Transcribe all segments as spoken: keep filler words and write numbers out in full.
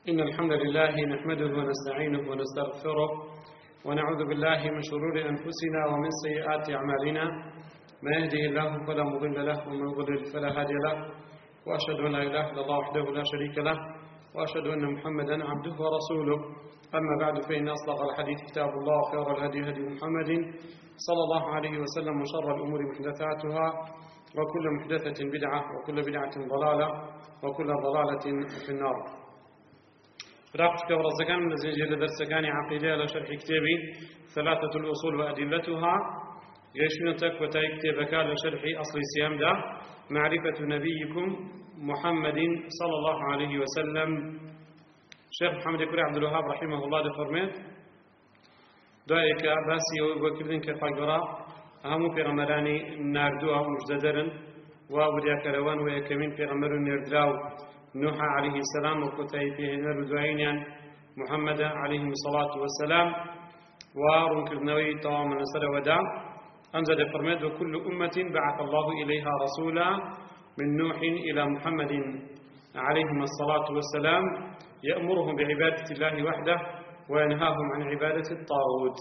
إن الحمد لله نحمده ونستعينه ونستغفره ونعوذ بالله من شرور أنفسنا ومن سيئات أعمالنا ما يهده الله فلا مضل له ومن يضلل فلا هادي له وأشهد أن لا إله إلا الله وحده لا شريك له وأشهد أن محمدا عبده ورسوله أما بعد فإن أصدق الحديث كتاب الله وخير الهدي هدي محمد صلى الله عليه وسلم وشر الأمور محدثاتها وكل محدثة بدعة وكل بدعة ضلالة وكل ضلالة في النار. رابط كورزكان من زنجير درسكان عقيدة لشرح كتابي ثلاثة الأصول وأدلتها يشمل تكوى كتابك لشرح أصل السيام ده معرفة نبيكم محمد صلى الله عليه وسلم. شيخ محمد كوري عبد الوهاب رحمه الله ده فرميت دائك باسي وكردن كفاقرا همو في غمراني ناردوها ومجددرن وابديا كروان ويكمين في غمر نردراو نوح عليه السلام وكتاي فيه نار دعينيان محمد عليه الصلاة والسلام وارون كردنوي طوام نصر ودع أنزل فرميد وكل أمة بعث الله إليها رسولا من نوح إلى محمد عليه الصلاة والسلام يأمرهم بعبادة الله وحده وينهاهم عن عبادة الطاغوت.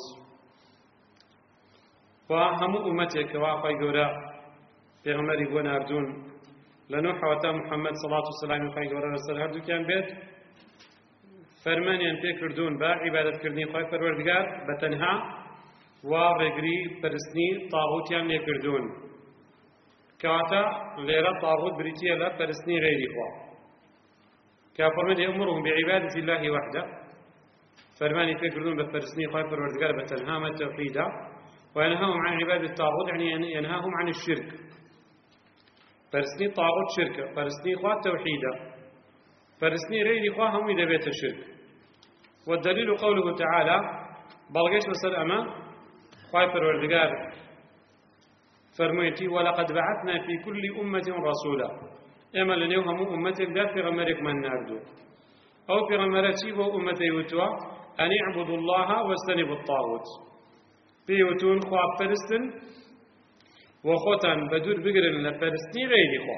وهم أمتك واقع جوراء في غمر وناردون لنوح وتا محمد صلى الله عليه وسلم خاي جوراء رسول هردو كان بيت فرمانيان تكردون با عبادة كردين خاي پروردگار بتنها ورغري پرسني طاغوتيان لكردون كواتا ليرا طاغوت بريتيا لا پرسني غيري خوا كفرمد يأمرهم بعبادة الله وحده فرماني تكردون بپرسني خاي پروردگار بتنها ما التوحيدا وينهاهم عن عبادة الطاغوت يعني ينهاهم عن الشرك. فرسني طاغوت شركة فرسني خواه توحيدا فرسني غير خواه هم إذا بيت الشرك. والدليل قوله تعالى بلغيش مسأل أما خواه پروردگار فرميتي ولقد بعثنا في كل أمة رسولا إما لنيوهم أمتك دا في غمرك من ناردو أو في غمرتي وأمتي وتوا أن اعبدوا الله واستنبوا الطاغوت بيوتون خواب فرستن وخوتان بدور بقرن لفرستني غيري خواب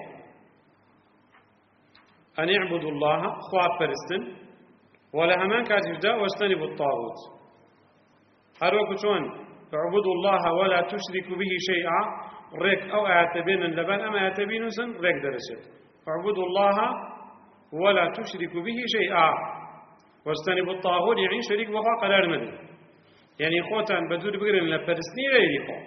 أن يعبدوا الله خواب فرستن ولا همان كاتف دا واجتنبوا الطاغوت هروك شون اعبدوا الله ولا تشركوا به شيئا ريك أو اعتبين اللبان أما اعتبين سن ريك درجة اعبدوا الله ولا تشركوا به شيئا واجتنبوا الطاغوت يعني شريك وخوا قرار مدن يعني خوتان بدور بقرن لفرستني غيري خواب.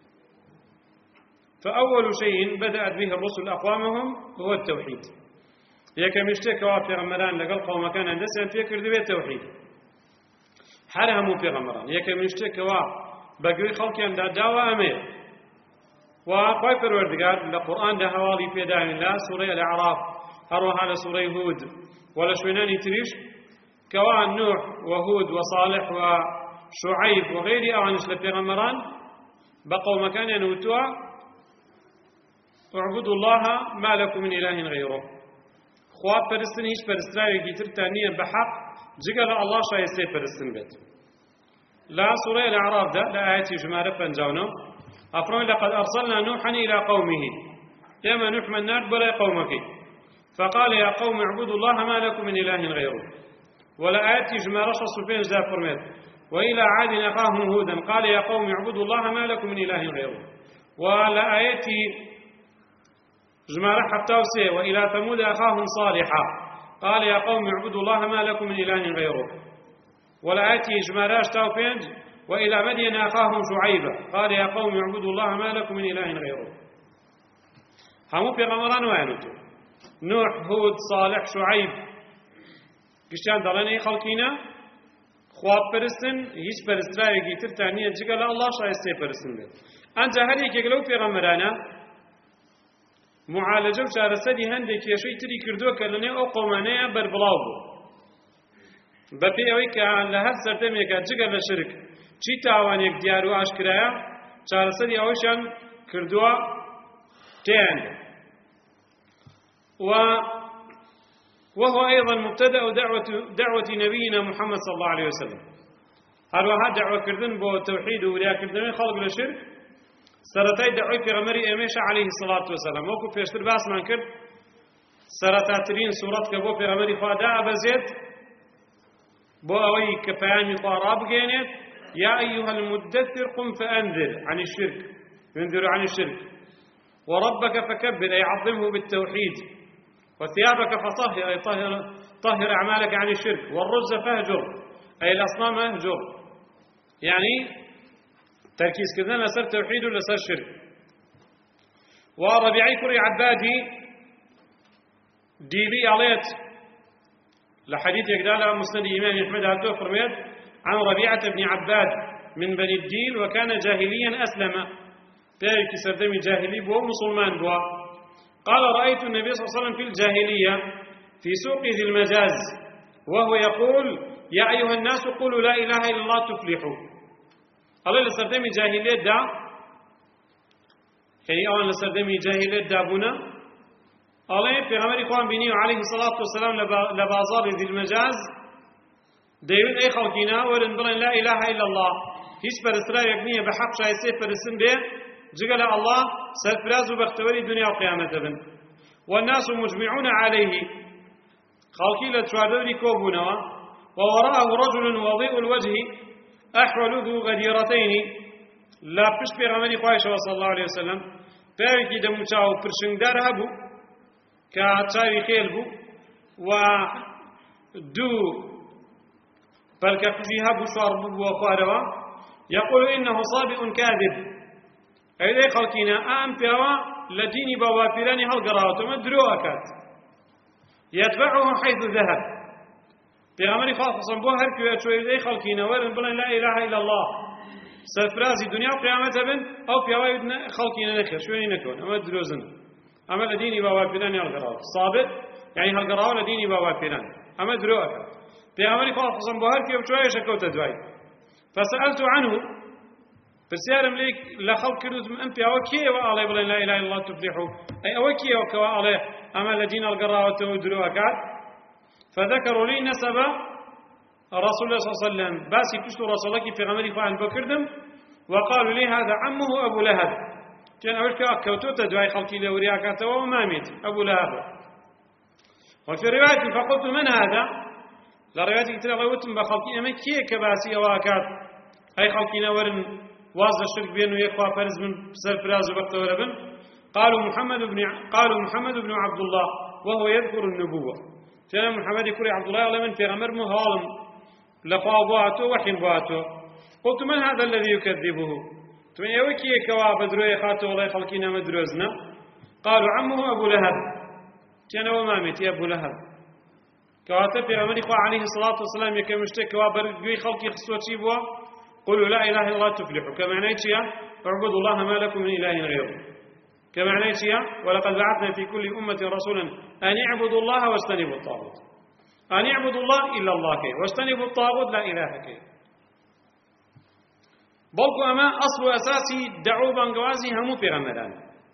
فأول شيء بدأت به الرسل أقوامهم هو التوحيد. يكم يشتكى في غمران لقل قوم كان هندسا فكر ذي التوحيد حرهم في غمران يكم يشتكى بقري خلق عند دعوة أمير وقوي پروردگار القرآن ده حوالي في دائم الله سورة الأعراف هروها على سورة هود ولا شويناني تريش كوان نوح وهود وصالح وشعيب وغيري أوانش لفي غمران بقوا مكان ينوتوا اعبدوا الله ما لكم من إله غيره. خواب پرستن هیچ پرستراوی گیتر تانیه بحق جگل الله شایسته پرستن بيت. لا سورة الأعراف ده لا آياتي جمارة فانجاونا أفرمي لقد أرسلنا نوحا إلى قومه ياما نوح من نار بلا قومك فقال يا قوم اعبدوا الله ما لكم من إله غيره. ولا آياتي جمارة صفين ذا فرميت وإلى عاد أخاهم هودا قال يا قوم اعبدوا الله ما لكم من إله غيره. ولا آياتي جمارة حتى وسي وإلى ثمود أخاهم صالحا قال يا قوم اعبدوا الله ما لكم من إله غيره. ولا آتي جمارة اشتاوفين وإلى مدين أخاهم شعيبا قال يا قوم اعبدوا الله ما لكم من إله غيره. همو في غمران وينتو نوح هود صالح شعيب كشان دلني خلقينا خواب پرستن هیچ پرستراوی گیتر تانیه جگل الله شایسته پرستن بید. أنت هر یک گلو في غمرانا معالجة وشارسدي هندك يا شيء تري كردوه كلني أو قومانية بربلاوه بفي أويك لهر سرتم يكاد جقر لشرك شي تاوان يك ديارو عشكرايا شارسدي أوشان كردوه تين و وهو أيضا مبتدأ دعوة دعوة نبينا محمد صلى الله عليه وسلم. هل دعوة كردن بو توحيد ولا كردن خلق لشرك سرتاي دعوة في غمري أميش عليه الصلاة والسلام وكو في اشتر باس من كرد سرتاترين سورة كبو في غمري خوادا أبزيت بۆ ئەوەی کە پەیامی خوا ڕابگەێنێت يا أيها المدثر قم فأنذر عن الشرك ينذر عن الشرك وربك فكبر أي عظمه بالتوحيد وثيابك فطهر أي طهر, طهر أعمالك عن الشرك والرز فاهجر أي الأصنام اهجر يعني تركيز كذا لسر توحيد ولسر شرك. وربيعي كري عبادي ديبي عليت لحديث يقدال مسند إمام أحمد عبده فرميت عن ربيعة بن عباد من بني الديل وكان جاهليا أسلم تارك سردمي جاهلي بو مسلمان بو. قال رأيت النبي صلى الله عليه وسلم في الجاهلية في سوق ذي المجاز وهو يقول يا أيها الناس قولوا لا إله إلا الله تفلحوا. الله لسردمي جاهلية دا يعني أولا لسردمي جاهلية دابونا الله في غمر إخوان بني عليه الصلاة والسلام لبازار ذي المجاز دەیوێت ئەی خەڵکینە وەرن بڵێن لا إله إلا الله هیچ پەرستراوێک نییە بە حەق شایستەی پەرستن بێ جگە لە الله سەرفراز و بەختەوەری دنیا و قیامەتە بن. والناس مجمعون عليه خەڵکی لە چواردەوری کۆبوونەوە ووراءه رجل وضيء الوجه أحول ذو غديرتين لا پشت پێغەمبەری خوایشەوە صلی الله عليه وسلم پیاوێکی دەموچاو و پرشنگدار هەبوو کە چاوی خێل بوو و دوو بلکە قزیها بوو شوار بوو خوارەوە يقول إنه صابئ كاذب أي ذي خلقنا أم بيوا لديني بوافراني هالقراءة ما دروا أكاد يتبعه حيث ذهب بيغمري خاصة بو هركو يتشوي ذي خلقنا ورن بلن لا إله إلا الله سفرازي دنيا وقيامة بن أو بيوا خلقنا نخير شويني نكون أما دروزن أما لديني بوافراني هالقراءة صابئ يعني هالقراءة لديني بوافراني أما دروا أكاد بيغمري خاصة بو هركو يتشوي شكوت دواي فسألت عنه فسيارم ليك لا خلق كردوت من أنبيا وكي وعلي بلا لا إله إلا الله تفلحوا أي أوكي وكوا علي أما الذين القراءة ودروا أكاد فذكروا لي نسب رسول الله صلى الله عليه وسلم باسي كشتو رسولك في غمري فعل بكردم وقالوا لي هذا عمه أبو لهب كان أقول كأكوتو تدعي خلقي لوري أكاتوا وما ميت أبو لهب. وفي رواية فقلت من هذا لرواية كتير غوتم بخلقي أما كي كباسي وأكاد أي خلقنا ورن واز الشرك بينه يقوى فرز من سرفراز وبقت وربن. قالوا محمد بن قالوا محمد بن عبد الله وهو يذكر النبوة. كان محمد يقول عبد الله ولا من في غمر مهالم لقاباته وحين باته. قلت من هذا الذي يكذبه؟ تمن يوكي كوا بدروي خاته والله خلقنا مدروزنا. قالوا عمه أبو لهب. كان وما ميت يا أبو لهب. كواتب في غمر عليه الصلاة والسلام يكمل مشتك وبرجوي خلقي خصوة شيبوا. قولوا لا إله إلا الله تفلحوا كما نيتيا اعبدوا الله ما لكم من إله غيره كما نيتيا ولقد بعثنا في كل أمة رسولا أن اعبدوا الله واجتنبوا الطاغوت أن اعبدوا الله إلا الله كي واجتنبوا الطاغوت لا إله كي بلكو أما أصل أساسي دعوا بانقوازي همو في غمدان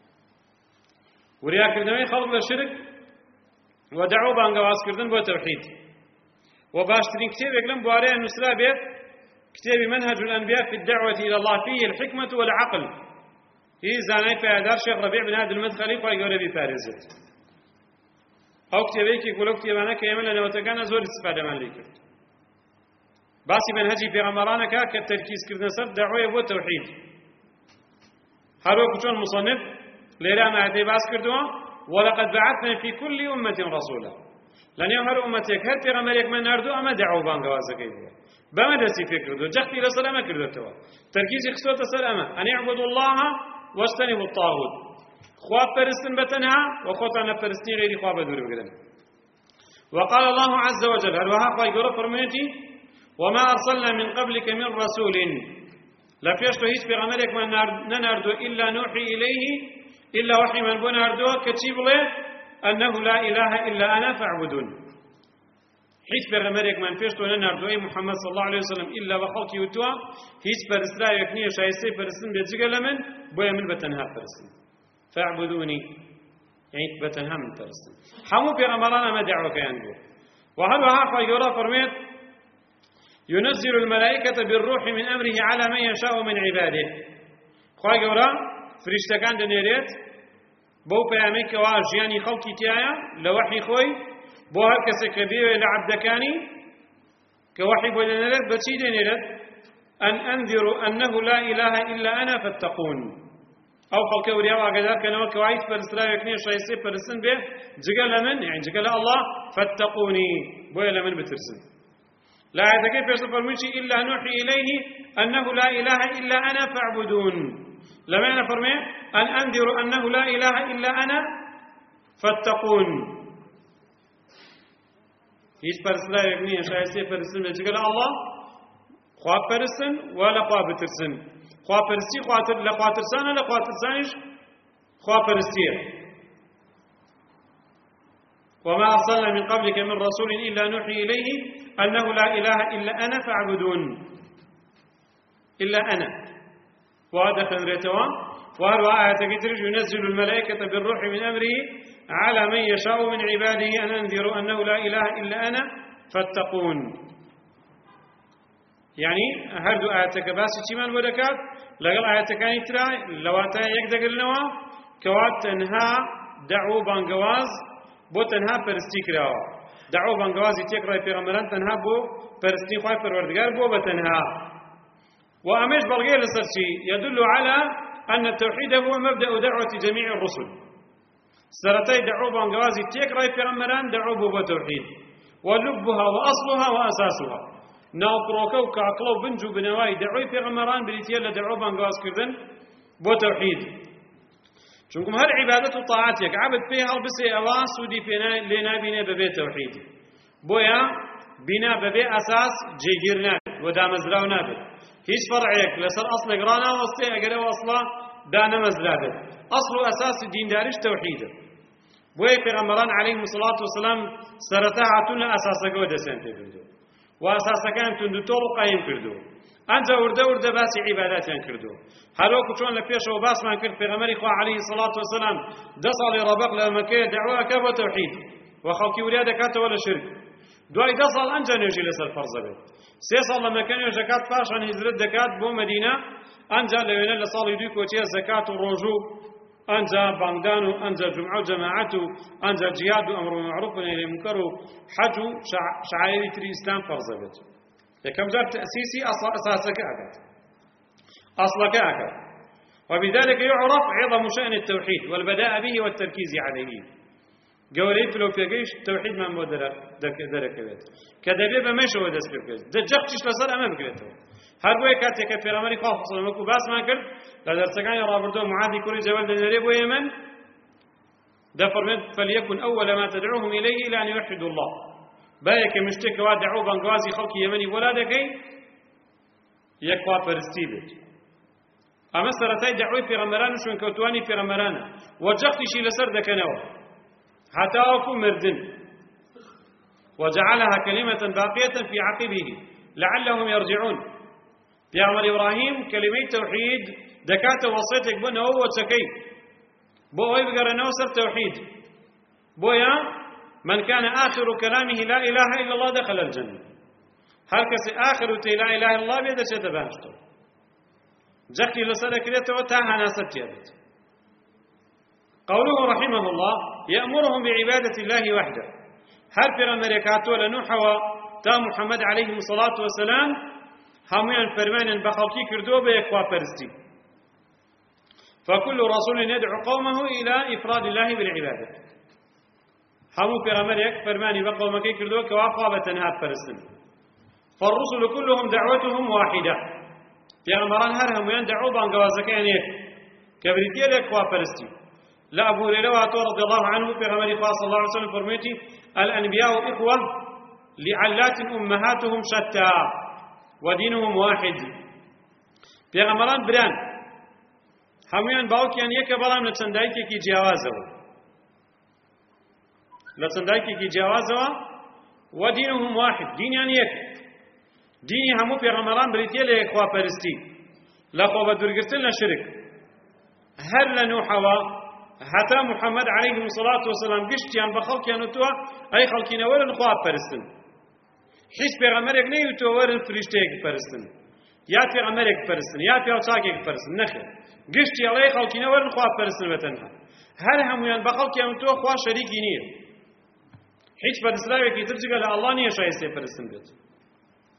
وريا كردنوي خلق للشرك ودعوا بانقواز كردن بو توحيد وباشترين كتير يقلن بواريا النسلا بيت كتاب منهج الأنبياء في الدعوة إلى الله فيه الحكمة والعقل. هي زاني في أدار شيخ ربيع بن هذا المدخلي ويقول بي فارزت. أو كتابيك يقول كتابانا كيمن لنا وتقانا زور استفادة من ليك. باسي منهجي في غمرانك كالتركيز كردنا سر دعوة والتوحيد. هارو كتون مصنف ليلا ما هدي باس كردوا ولقد بعثنا في كل أمة رسولا. لن يهر أمتك هل في غمريك من نردو أما دعوا بانقوازك يبوا. بما دسي فكرته جختي لسلامة كردته تركيز خصوة سلامة أن يعبدوا الله واجتنبوا الطاغوت خواب فرستن بتنها وخوتنا فرستين غير خواب دور بقدم. وقال الله عز وجل هل وها قايقرا فرميتي وما أرسلنا من قبلك من رسول لا فيشتو هيس بغمرك من ننردو إلا نوحي إليه إلا وحي من بنردو كتيب له أنه لا إله إلا أنا فاعبدون. هیچ پیغمبرێک من پێش تۆ نەناردووە محەممەد صلی الله عليه وسلم إلا بە خەڵکی وتووە هیچ پەرستراوێک نییە شایستەی پەرستن بێت جگە لە من بۆیە من بەتەنها پەرستن فاعبدوني يعني بەتەنها من پەرستن. هەموو پێغەمبەران ئەمە دعوەکەیان بوو. وهروەها خوای گەورە فەرمێت ينزل الملائكة بالروح من أمره على من يشاء من عباده. خوای گەورە فریشتەکان دەنێرێت بەو پەیامەی کەوا ژیانی خەڵکی تایە لە وەحی خۆی بۆ هەر کەسێک کە بێوێ لە عەبدەکانی كوحي بولنرد بشي دينيرد أن أنذروا أنه لا إله إلا أنا فاتقون أو خلق وريا وعقدار كانوا كوايت فرسلا يكني شايسي فرسن به جقال من يعني جقال الله فاتقوني بويا من بترسن لا يتكيف يصف المنشي إلا نوحي إليه أنه لا إله إلا أنا فاعبدون لما أنا فرمي أن أنذروا أنه لا إله إلا أنا فاتقون هیچ پرسلایەک نییە شایستێ پەرستن بێت جگە لە ئەڵڵا خوا پەرستن وا لە خوا بترسن خوا پەرستی خواتر لە خواترسانە لە خواترسانیش خوا پەرستیە وما أرسلنا من قبلك من رسول إلا نوحي إليه أنه لا إله إلا أنا فاعبدون إلا أنا وهذا خنريتوا وهو آية كترج ينزل الملائكة بالروح من أمره على من يشاء من عباده أن أنذروا أنه لا إله إلا أنا فاتقون يعني هردو آياتك باسي چمان ودكات لقل آياتك نترى لواتا يقدق النوا كوات تنها دعو بانقواز بو تنها پرستی کراوە دعوة بانقوازی تێک ڕای پێغەمبەران تەنها بۆ پەرستی خوای پەروەردگار بۆ بەتەنها وأمش بلغير لسرشي يدل على أن التوحيد هو مبدأ دعوة جميع الرسل سرتي دعوة بانقوازي تيك راي پیغمبران دعوة بتوحيد ولبها وأصلها وأساسها ناقروكا وكاكلو بنجو بنواي دعوة پیغمبران بريتيا لدعوة بانقواز كردن بتوحيد چونكم هر عبادة وطاعتك عبد فيها البسي أواس ودي لنا بنا ببيت توحيد بويا بنا ببيت أساس جيجرنا ودامزراونا بي هیچ فرعيك لسر أصل قرانا وصي أقرأ وأصلا دانا مزرابه أصل أساس الدين دارش توحيده بوي پیغمبران عليهم الصلاة والسلام سرتها تنا أساسا قودة سنتي بردو وأساسا كان تندو طول قايم كردو أنجا ورده ورده باسي عبادات كردو هلوكو چون لفيش وباس ما كرد پیغمبري خواه عليه الصلاة والسلام دصالي ربق لما كي دعوة كابو توحيد وخلقي وليادة كاتا ولا شرك دواي دصال أنجا نيجي لسر فرزة بيت سيصال لما كان يجاكات فاشان هزرد دكات بو مدينة أنجا لوينا لصالي دوي كوتيا زكاة الرجوع أنجا باندانو أنجا جمعة جماعته أنجا جهاد أمر معروف ونهي المنكر حج شعائر الإسلام فرض بيت كم جاب تأسيسي أساسك أكد أصلك أكد وبذلك يعرف عظم شأن التوحيد والبداء به والتركيز عليه قوليت لو في جيش توحيد ما مودر درك بيت كذا بمش هو دس بيت دجقتش لصار أمام كريته هر بوي كاتك في رماني قاف صلى باس ما كرد لدرسكان رابردو معاذ كوري جوال دنيريب ويمن ده فرمت فليكن أول ما تدعوهم إليه إلى أن يوحدوا الله بايك مشتك وادعوا بانقوازي خلق يمني ولادكي يكوا فرستيبت أما سرتاي دعوي في رمران شون كوتواني في رمران وجقتي شي لسر دكنوا حتى أكون مردن وجعلها كلمة باقية في عقبه لعلهم يرجعون يا عمر إبراهيم كلمة توحيد دكات وصيتك بنا هو تكي بو يبقى نوصل توحيد بويا من كان آخر كلامه لا إله إلا الله دخل الجنة هل كسي آخر لا إله إلا الله بيدا شتبانشتو جقتي لسلك ليته وتاها ناسبت يدت قوله رحمه الله يأمرهم بعبادة الله وحده هل في الملكات ولا نوحوا تا محمد عليه الصلاة والسلام هميان فرمانا بخلقي كردو بيكوا برستي فكل رسول يدعو قومه إلى إفراد الله بالعبادة همو في غمريك فرماني بقومك كردو كوافا بتنها برستن فالرسل كلهم دعوتهم واحدة في غمران هرهم يندعوا بانقوازكين كبريتيا لكوا برستي لا أبو هريرة رضي الله عنه في غمري صلى الله عليه وسلم فرميتي الأنبياء إخوة لعلات أمهاتهم شتى ودينهم واحد في غمران بران هميان باوكيان يكا بلام لچندائكي كي جوازه لچندائكي كي جوازه ودينهم واحد دين يعني يك ديني همو في غمران بريتيا لإخوة پرستي لأخوة بدرقرتل لشرك هل لنوحوا حتى محمد عليه الصلاة والسلام قشتيان بخلقيان وتوا أي خلقين ورن خواب پرستن حيث پیغمبرك نه تو ورن فرشتيك پرستن يا پیغمبرك پرستن يا پیغمبرك پرستن نخير قشتي الله خلقين ورن خواب پرستن وتنها هل هميان بخلقيان وتوا خوا شريكي نيه حيث بدسلاوي كي ترجع الله نيه شايسته پرستن بيت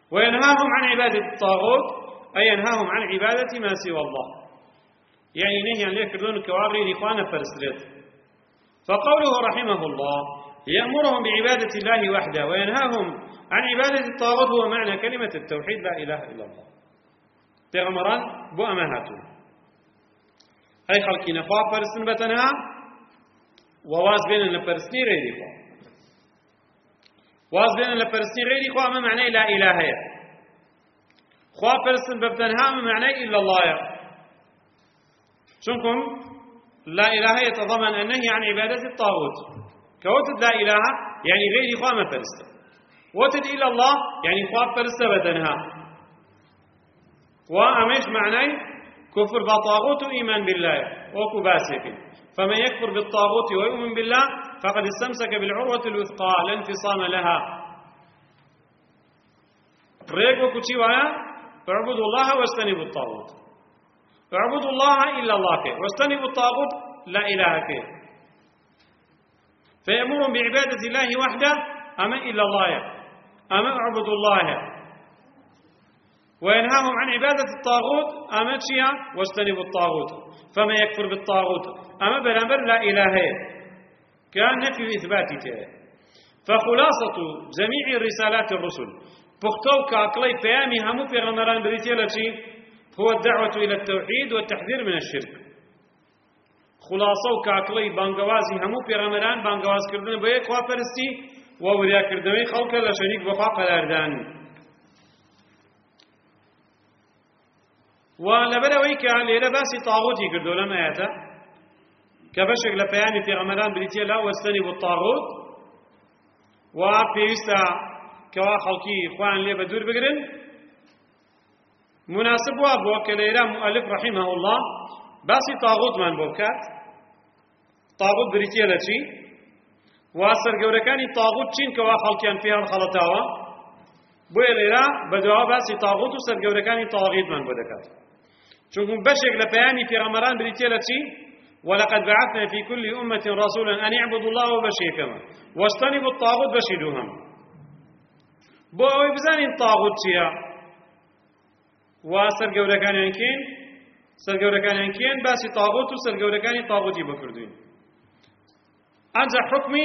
وينهاهم عن عبادة الطاغوت أي ينهاهم عن عبادة ما سوى الله، يعني نهي عن ليك كردون كواري لإخوانا فرسلت. فقوله رحمه الله يأمرهم بعبادة الله وحده وينهاهم عن عبادة الطاغوت هو معنى كلمة التوحيد لا إله إلا الله. پیغمبران بو أمهاتو أي خلقين خواب فرسن بتنها وواز بين لپرسني غيري خواب، واز بين لپرسني غيري خواب ما معنى لا إله هي، خواب فرسن بتنها ما معنى إلا الله. شنكم لا إله يتضمن النهي عن عبادة الطاغوت، كوتد لا إله يعني غيري خواب ما فرسن، وتد إلا الله يعني خواب فرسن بتنها، وأمش معنى كفر بالطاغوت وإيمان بالله وكباسك. فمن يكفر بالطاغوت ويؤمن بالله فقد استمسك بالعروة الوثقى لا انفصام لها. ريقو كتشي ويا اعبدوا الله واجتنبوا الطاغوت، اعبدوا الله إلا الله كي واجتنبوا الطاغوت لا إله كي. فيأمرهم بعبادة الله وحده أما إلا الله أما اعبدوا الله، وينهاهم عن عبادة الطاغوت أما تشيا واجتنبوا الطاغوت. فما يكفر بالطاغوت أما بلامبر لا إله كان نفي إثباتي. فخلاصة جميع رسالات الرسل بختو كأقلي بيامي همو في غمران بريتيلتي هو الدعوة إلى التوحيد والتحذير من الشرك. خلاصة كأقلي بانقوازي همو في غمران بانقواز كردن بيك وافرستي ووريا كردنوي خلق لشريك بخاق الأردان. ولبروي كاليرا باسي طاغوتي كردو لما ياتا كبشك لبياني في غمران بريتيا لا واجتنبوا الطاغوت وبيستا كوا خلقي اخوان لي بدور بقرن مناسب وابو كاليرا مؤلف رحمه الله باسي طاغوت من بوكات طاغوت بريتيا لشي واسر قوركاني طاغوت چين كوا خلقيان فيها الخلطاوة بويا ليرا بدوا باسي طاغوت وسر قوركاني طاغيت من بودكات. چونكم بشك لبياني في غمران بريتيلتي ولقد بعثنا في كل أمة رسولا أن يعبدوا الله وبشي كما واجتنبوا الطاغوت بشيدوهم. بو أوي بزاني الطاغوت شيا وسر قوركان ينكين سر قوركان ينكين باسي طاغوت وسر قوركان طاغوتي بكردين. أنجا حكمي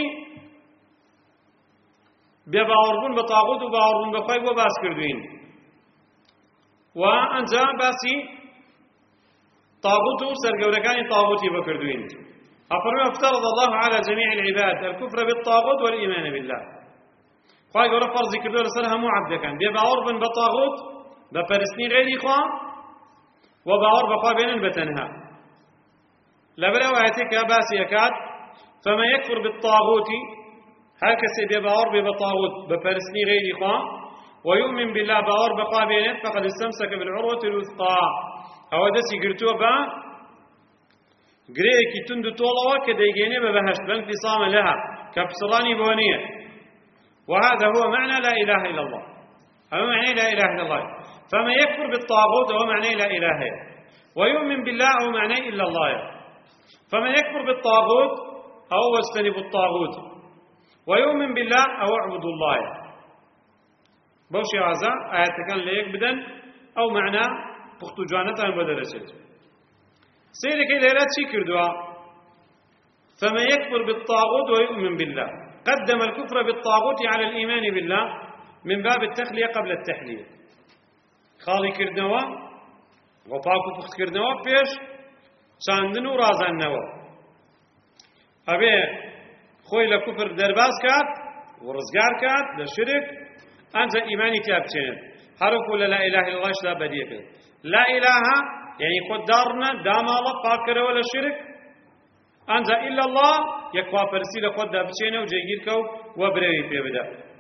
بباوربون بطاغوت وباوربون بخوي وباس كردين. وأنجا باسي طاغوت سرقوركاني طاغوتي بكردوين. أفرما افترض الله على جميع العباد الكفر بالطاغوت والإيمان بالله. خواهي قرأ فرض كردو رسالها مو عبدا كان بيباور بن بطاغوت بفرسني غيري خواه وباور بخواه بينن بتنها. لبلا وآياتك باسي أكاد فما يكفر بالطاغوت هكذا بيباور ببطاغوت بفرسني غيري خواه ويؤمن بالله باور بخواه بينن فقد استمسك بالعروة الوثقى أو دسي قرتوا با قريكي تندو طولوا كديجيني ببهشت بانفصام لها كبصراني بونية. وهذا هو معنى لا إله إلا الله. أو معنى لا إله إلا الله. فما يكفر بالطاغوت هو معنى لا إله إلا ويؤمن بالله هو معنى إلا الله. فما يكفر بالطاغوت أو واجتنبوا الطاغوت ويؤمن بالله أو اعبدوا الله. بوشي عزا آيات كان ليك بدن أو معنى بختو جوانتان بدرست. سيرك إلى شي كردوا فما يكفر بالطاغوت ويؤمن بالله قدم الكفر بالطاغوت على الإيمان بالله من باب التخلية قبل التحلية. خالي كردوا وطاقو فخت كردوا بيش شاندن ورازان نوا أبي خوي لكفر درباز كات ورزقار كات لشرك أنت إيماني تابتين حرف ولا لا إله إلا الله لا بديك لا إله يعني خد دارنا دام الله فاكر ولا شرك أنت إلا الله يكفى فرسيل خد دابتين وجيجيركو وبريوي في بدا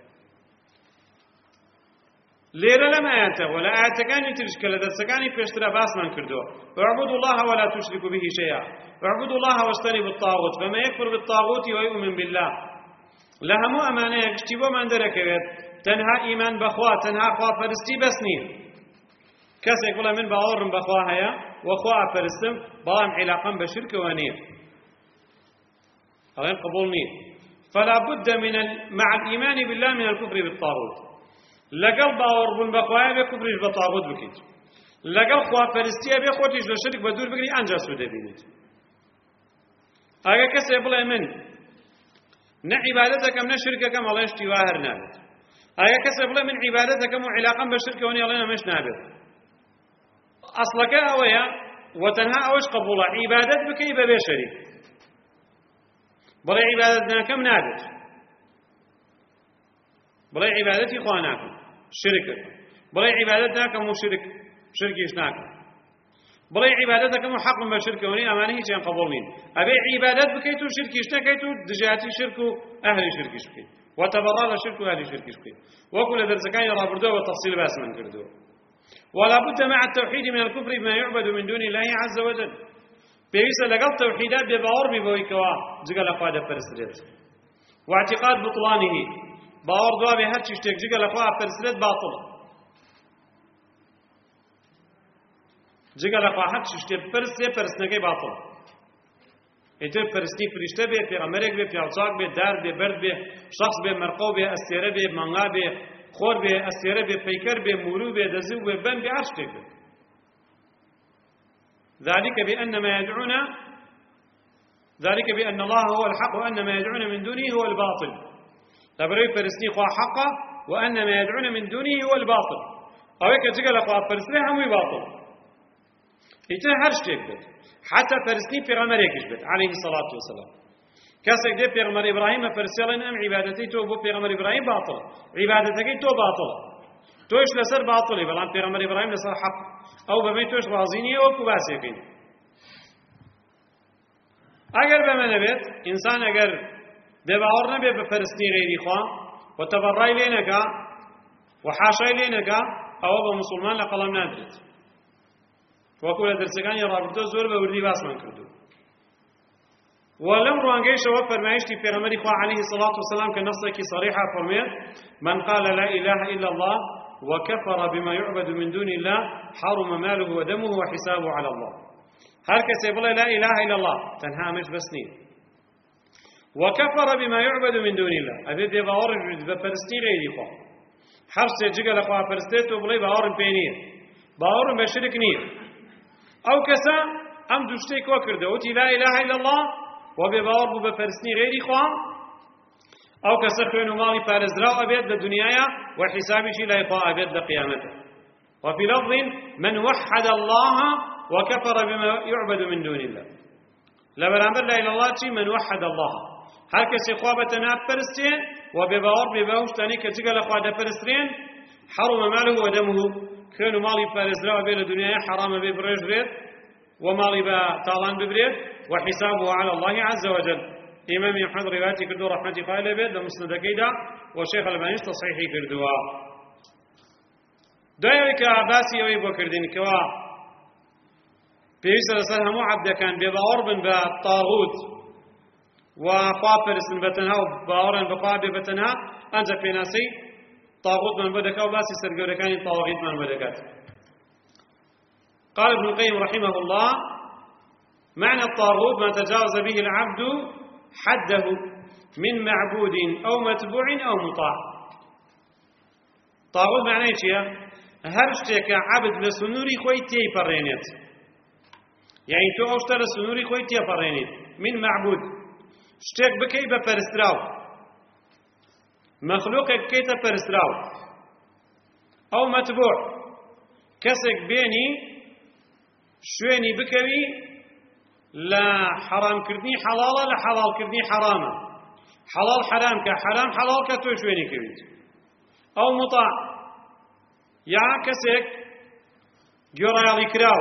ليرة لما آياته ولا آياته كان يترشكل درسكاني بيشترى باسمان كردو اعبدوا الله ولا تشركوا به شيئا اعبدوا الله واجتنبوا الطاغوت فما يكفر بالطاغوت ويؤمن بالله لهمو أمانة يكتبوا من دركوت تنها إيمان بخوا تنها خوا فرستي بسني كسي يقول من باورم بخوا هيا وخوا فرستم بام علاقا بشرك ونير غير قبول نير فلا بد من ال... مع الإيمان بالله من الكفر بالطاغوت لەگەڵ باوەڕبوون بەخوایە بێ کوفریش بە تاغوت بکەیت لەگەڵ خواپەرستیە بێ خۆتیش لە شرک بە دوور بگری ئەنجا سوود دەبینیت ئەگەر کەسێ بڵێ من نە عیبادەتەکەم نە شرکەکەم ئەڵێ شتی وا هەر نابێت ئەگەر کەسێ بڵێ من عیبادەتەکەم و عیلاقەم بە شرکەوە نییە ئەڵێ ئەمەش نابێت ئەسڵەکە ئەوەیە وتەنها ئەوەش قبوڵە عیبادەت بکەی بەبێ شەریک بڵێ عیبادەت ناکەم نابێت بڵێ عیبادەتی خوا ناکەم شرکە بڵێ عیبادەت ناکەم و شرک شرکیش ناکەم بڵێ عیبادەتەکەم و حەقم بە شرکەوە نییە ئەمانە هیچیان قبوڵ نین ئەبێ عیبادەت بکەیت و شرکیش نەکەیت و دژایەتی شرک و ئەهلی شرکیش بکەیت وتەبەڕا لە شرک و ئەهلی شرکیش بکەیت وەکو لە دەرسەکانی ڕابردووە تەفسیل باسمان کردووە ولا بد مع التوحيد من الكفر بما يعبد من دون الله عز وجل بيويسا لقل توحيدات بباور ببويكوا جقل أخوة دفرسرت واعتقاد بطلانه باور دوا بهر چشتك جقل أخوة فرسرت باطل جقل أخوة هر چشتك فرسرت فرسنكي باطل ایتر فرستی فرشته بی پیغمبرک بی پیالچاک بی دار بی برد بی شخص بی مرقو بی استیره بی منغا بی خور بی اسیره بی پیکر بی مولو بی دزو بی بن بی عرش بی ذلك بأن ما يدعون ذلك بأن الله هو الحق وأن ما يدعون من دونه هو الباطل تبرئ فرسني خوا حقا وأن ما يدعون من دونه هو الباطل أو هيك تقول خوا فرسني هم باطل إيش هرش تكبر حتى فرسني في غمريكش بيت عليه الصلاة والسلام كاسك دي في غمر إبراهيم فرسلين أم عبادتي تو بو في غمر إبراهيم باطل عبادتك تو باطل توش لسر باطل بلان في غمر إبراهيم لسر حق أو بمي توش رازيني أو كباسيكين أجر بمن بيت إنسان أجر ببعور نبي بفرسني غيري خوا وتبرأي لينكا وحاشي لينكا أو بمسلمان لقلم نادرت وكل درسكان يرابطو زور بوردي باسمان كردو ولم روانجيش وفر معيشتي في رمضي خواه عليه الصلاة والسلام كنصك صريحة فرميت من قال لا إله إلا الله وكفر بما يعبد من دون الله حرم ماله ودمه وحسابه على الله هل كسيب الله لا إله إلا الله تنها مش بسنين وكفر بما يعبد من دون الله أبي دي باورج بفرستي غيري خواه حرس يجيق لخواه فرستيتو بلي باورن بينيه باورن بشرك نيه أو كسا أم دوشتيك وكرده وتي لا إله إلا الله وبباور بفرسني غيري خواه أو كسا خوين مالي فارزراء أبيد للدنيا وحسابي شي لا يطاء أبيد لقيامته وفي لفظ من وحد الله وكفر بما يعبد من دون الله لبرامبر لا إله إلا الله من وحد الله هل كسي خوابتنا فرستين وبباور بباوش تاني كتقل أخوة فرستين حرم ماله ودمه خوين مالي فارزراء أبيد للدنيا حرام ببرج بريد ومالي بطالان ببريد وحسابه على الله عز وجل إمام أحمد روايتي كردو رحمتي قائلة بيد لمسند كيدا والشيخ الألباني تصحيحي كردوا دايرك عباسي ويبو كردين كوا بيسر سلهم عبد كان بباور بن بالطاغوت وخوافرس بتنها وباورا بقاب بتنها أنت في ناسي طاغوت من بدك أو باسي سرقور كان طاغيت من بدكات قال ابن القيم رحمه الله معنى الطاغوت ما تجاوز به العبد حده من معبود أو متبوع أو مطاع طاغوت معناه شيء هرشتك عبد لسنوري خوي تي فرينت يعني تو أشتر سنوري خوي تي فرينت من معبود شتك بكي بفرستراو مخلوقك كي تفرستراو أو متبوع كسك بيني شويني بكوي لا حرام كردني حلاله لا حلال كردني حرامه حلال حرام كحرام حلال كتو شويني كويت أو مطاع يا كسك جورا كراو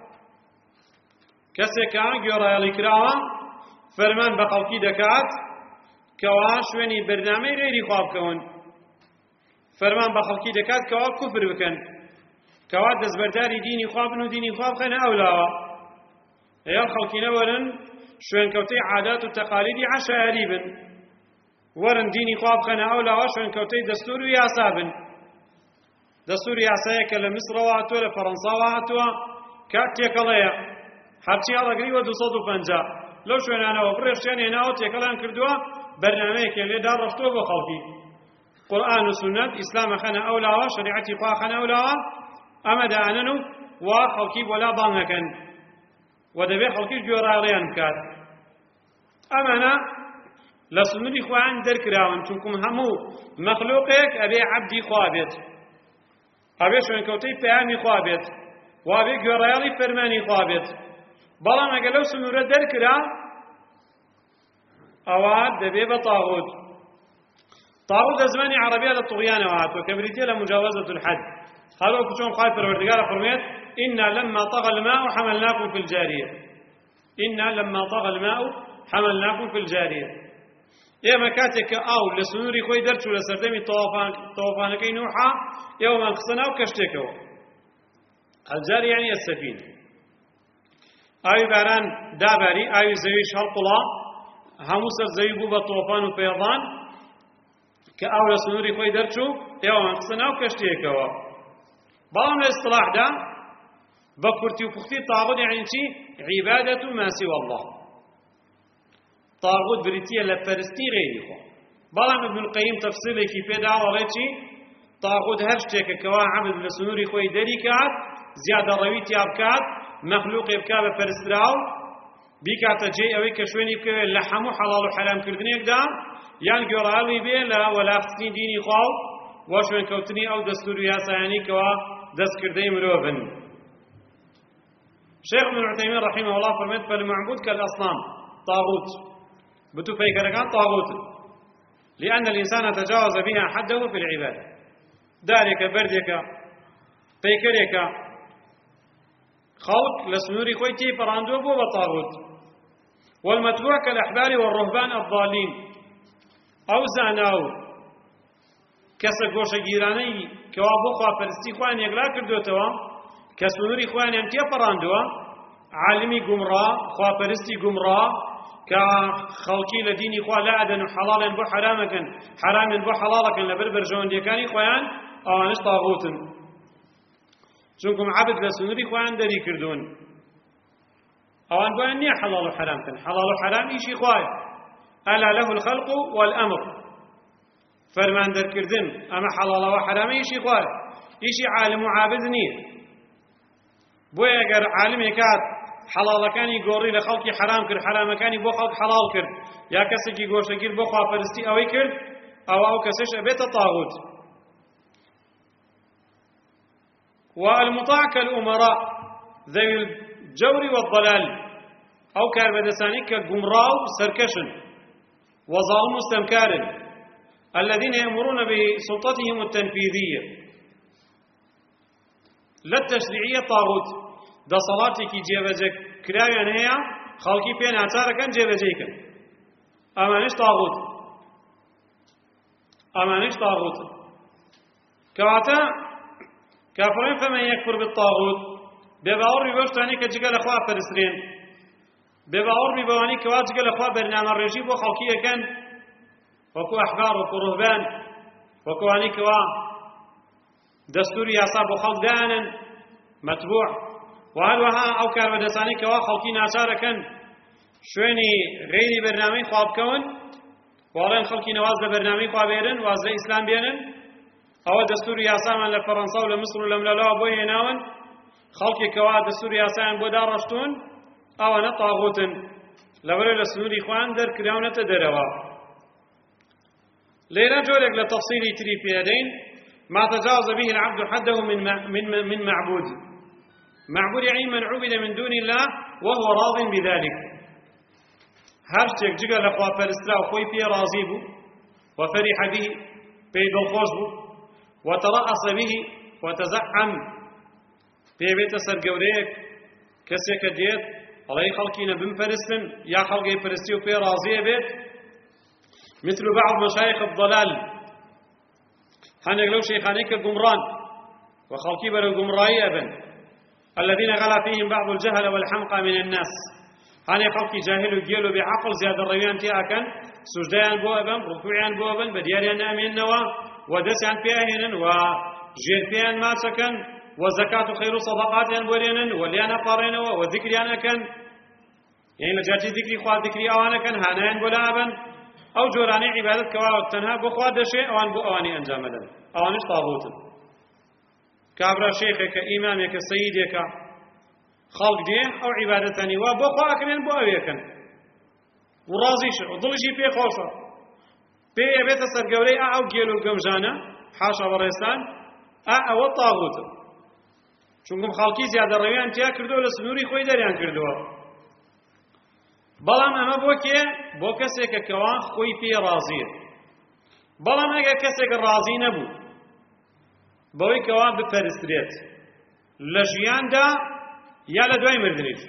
كسك جورا كراو فرمان بقوكي دكات كوا شويني برنامج غيري خواب كون فرمان بقوكي دكات كوا كفر بكن كوا دزبرداري ديني خواب نو ديني خواب خنا أولاوا يا خلقنا ورن شوين كوتي عادات وتقاليد عشائري بن ورن ديني خواب خنا أولاوا شوين كوتي دستور وياسابن دستور ياسايك لمصر واتوا لفرنسا واتوا كاتيك الله حبتي على قريبة دوصد وفنجا لو شوين أنا وبرش يعني أنا أوتيك الله كردوا برنامج اللي دار رفتوه بخلقي قورآن و سنت ئیسلامە خەنە ئەولاوە شریعەتی خوا خەنە ئەولاوە ئەمە دائەنن و وا خەڵکی بۆلا بانگەکەن و دەبێ خەڵکیش گوێڕایەڵیان بکات ئەمانە لە سنووری خۆیان دەرکراون چونکم هەموو مەخلووقێک ئەبێ عەبدی خوا بێت ئەبێ شوێنکەوتەی پەیامی خوا بێت وابێ گوێڕایەڵی فەرمانی خوا بێت بەڵام ئەگەر لەو سنوورە دەرکرا ئەوە دەبێ بە تاغوت تاغوت لە زمانی عەرەبیە لە توغیانەوە هاتووە کە بریتیە لە مجاوەزەة الحەد هەروەکو چۆن خوای پەروەردگارە فەرموویێت إنا لما طغى الماء حملناكم في الجارية إنا لما طغى الماء حملناكم في الجارية ئێمە کاتێک کە ئاو لە سنووری خۆی دەرچوو لە سەردەمی تەوەفانەکەی نوحا ئێوەمان خستە ناو کەشتێکەوە الجارية يعني السفينة ئاوی باران داباری ئاوی زەویش هەڵقوڵا هەموو سەر زەوی بوو بە تۆفان و پێڵان کە ئاو لە سنووری خۆی دەرچوو ئێوەمان خستە ناو کەشتێکەوە بەڵام لە ئیسڵاحدا بە کورتی و پوختی تاغوت یعنی چی عیبادەت ما سوى الله تاغوت بریتیە لە پەرستی غەیری خوا بەڵام ابن القەیم تەفسیرێکی پێدا وەڵێ چی تاغوت هەر شتێکە کەوا عەبد لە سنووری خۆی دەری کات زیادە ڕەوی تیا بکات مەخلووقێ بکا بە پەرستراو بیکاتە جێ ئەوەی کە شوێنی بکەوێت لە هەموو حەڵاڵ و حەرامکردنێکدا یان گوێڕایەڵی بێ لە وەلاخستنی دینی خوا و شوێنکەوتنی ئەو دەستور و یاسایانی کەوا دەستکردەی مرۆڤن شيخ ابن عثيمين رحمه الله فرمت فالمعبود كالأصنام طاغوت بتو فيكركان طاغوت لأن الإنسان تجاوز بها حده في العبادة ذلك بردك فيكرك خلق لسنوري خويتي فراندو بو بطاغوت والمتبوع كالأحبار والرهبان الضالين أو زاناو كسا گوشە گیرانەی کەوا بۆ خواپەرستی خۆیان یەکلا کردوتەوە کە سنووری خۆیانیان تێپەڕاندووە عالمی گومڕا خواپەرستی گومڕا کە خەڵکی لە دینی خوا لا ئەدەن و حەڵاڵیان بۆ حرامەکەن حرامیان بۆ حەڵاڵەکەن لەبەر بەرژەوەندیەکانی خۆیان ئەوانش تاغوتن چونکم عەبد لە سنووری خۆیان دەری کردوون ئەوان بۆیان نییە حەڵاڵ و حرامکەن حەڵاڵ و حرام ئیشی خوایە ئەلا لەه الخەلق والئەمر فرمان دەرکردن ئەمە حەڵاڵەوە حرامە ئیشی خوایە ئیشی عالم و عابد نییە بۆیە ئەگەر عالمێک کات حەڵاڵەکانی گۆڕی لە خەڵکی حرام کرد حرامەکانی بۆ خەڵک حەڵاڵ کرد یا کەسێکی گۆشەگیر بۆ خواپەرستی ئەوەی کرد ئەوە ئەو کەسەش ئەبێتە تاغوت والمطاع كالأمراء ذوي الجور والضلال أو كاربدساني كجمراء سركشن وظالم مستمكار الذين يأمرون بسلطتهم التنفيذية لا التشريعية طاغوت دا صلاتك جيبجك كراويان هي خلقي بين اعتاركا جيبجيكا أمانش طاغوت أمانش طاغوت كواتا كافرين فمن يكفر بالطاغوت بباور بباشتاني كجيكا لأخوة فرسرين بباور ببواني كواجيكا لأخوة برنامج الرجيب وخلقية كان وكو أحبار وكو رهبان وكو عنيكوا دستور ياسا بو خلق دانا متبوع وهلوها أو كاربدساني كوا خلقين عشاركا شويني غيري برنامج خواب كون وعلين خلقين وازد برنامج خوابيرن وازد إسلام بينن أو دستور ياسا من لفرنسا ولمصر ولملالوا بوي هناون خلقي كوا دستور ياسا بو دارشتون أو نطاغوتن لولا لسنوري خوان در كراونة دروا لينا جولك لتفصيل تري في يدين ما تجاوز به العبد حده من من من معبود معبود يعني من عبد من دون الله وهو راض بذلك هرشتك جگە لە خواپەرسترا و خۆی پێ ڕازی بوو وفرح به پێی دڵخۆش بوو وترأس به وتزعم پێ بێتە سەرگەورەیەک کەسێکە دێت ئەڵێ خەڵکینە بمپەرستن یا خەڵکی پەرستی و پێ ڕازیە بێت مثل بعض مشايخ الضلال هناك لو شيخانيك قمران وخلقي بلو قمرائي أبن الذين غلا فيهم بعض الجهل والحمقى من الناس هناك خلقي جاهل وجيلوا بعقل زيادة الرويان تيأكن سجدان بو أبن ركوعان بو أبن بدياريان آمين نوا ودسعان فيهن وجير فيهن ما سكن وزكاة خير صدقاتيان بورينن وليانا قارين وذكريان أكن يعني مجاتي ذكري خواه ذكري أوانا كان هانيان بولا أبن ئەو جۆرانەی عیبادەت کەوا تەنها بۆ خوا دەشێ ئەوان بۆ ئەوانی ئەنجام دەدەن ئەوانش تاغوتن کابرا شێخێکە ئیمامێکە سەییدێکە خەڵک دێ ئەو عیبادەتانی وا بۆ خوا ئەکرێن بۆ ئەوێکن و ڕازیشە و دڵیشی پێ خۆشە پێ ئەبێتە سەرگەورەی ئا ئەو گێل و گەمژانە حاشا بەڕێستان ئا ئەوە تاغوتن چونکم خەڵکی زیادەڕەویان تیا کردووە لە سنووری خۆی دەریان کردووە بەڵام ئەمە بۆ کێ بۆ کەسێکە کەوا خۆی پێ ڕازیە بەڵام ئەگەر کەسێک ڕازی نەبوو بەوەی کەوا بپەرسترێت لە ژیاندا یا لە دوای مردنیش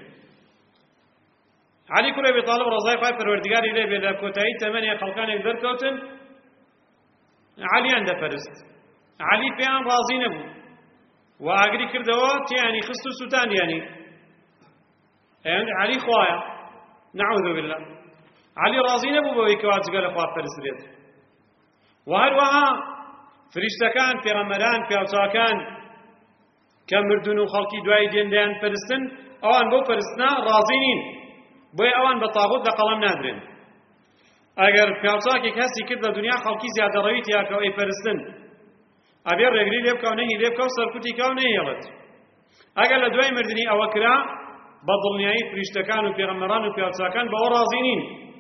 عەلی کوڕی ئەبی تاڵب ڕەزای خوای پەروەردگاری لێ بێ لە کۆتایی تەمەنی خەڵکانێک دەرکەوتن عەلییان دەپەرست عەلی پێیان ڕازی نەبوو و ئاگری کردەوە تیانی خست و سووتاندیانی ئەیان عەلی خوایە نەعوذ بالله عەلی ڕازی نەبوو بەوەی کەوا جگە لە خوا پەرسترێت و هەروەها فریشتەکان پێغەمبەران پیاوچاکان کە مردون و خەڵکی دوای دێن دەیان پەرستن ئەوان بۆ پەرستنا ڕازی نین بۆیە ئەوان بە تاغوت لە قەڵەم نادرێن ئەگەر پیاوچاکێک هەستی کرد لە دنیا خەڵکی زیادەڕەوی تیاکە ئەی پەرستن ئەبێ ڕێگری لێ بکە و نەهی لێ بکە و سەرکوتی کە و نەهێڵێت ئەگەر لە دوای مردنی ئەوە کرا بە دڵنیایی فریشتەکان و پێغەمبەران و پیاوچاکان بەوە ڕازی نین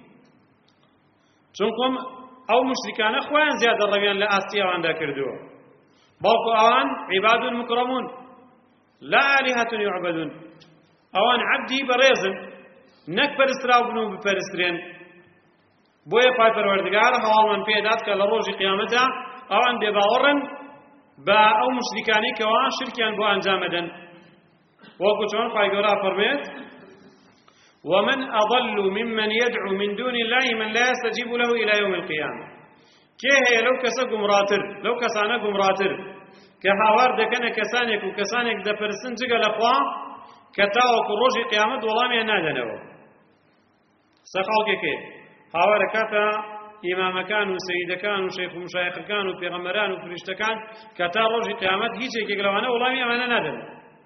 چونکم ئەو مشریکانە خۆیان زیادەڕەویان لە ئاستی ئەواندا کردووە بەڵکو ئەوان عیباد مکرەمون لا ئالیهەة یعبەدون ئەوان عەبدی بەڕێزن نەک پەرستراو بن و بپەرسترێن بۆیە پای پەروەردگار هەواڵمان پێدات کە لە ڕۆژی قیامەتدا ئەوان بێباوەڕن بە ئەو مشریکانەی کەوا شرکیان بۆ ئەنجام دەدەن وەکو چۆن خوای گەورە فەرموویت ومن أضل ممن يدعو من دون الله من لا يستجيب له إلى يوم القيامة كيه هي لو كسا قمراتر لو كسانا قمراتر كهاوار دكنا كسانك وكسانك دا فرسن جغل لخوا كتاوك روجي قيامت والله نادنو سخالك كيه هاوار كاتا إمام كان وسيد كان وشيخ ومشايخ كان وبيغمران وفرشت كان كتا روجي قيامت هيجي كيقلوانا والله أنا نادنو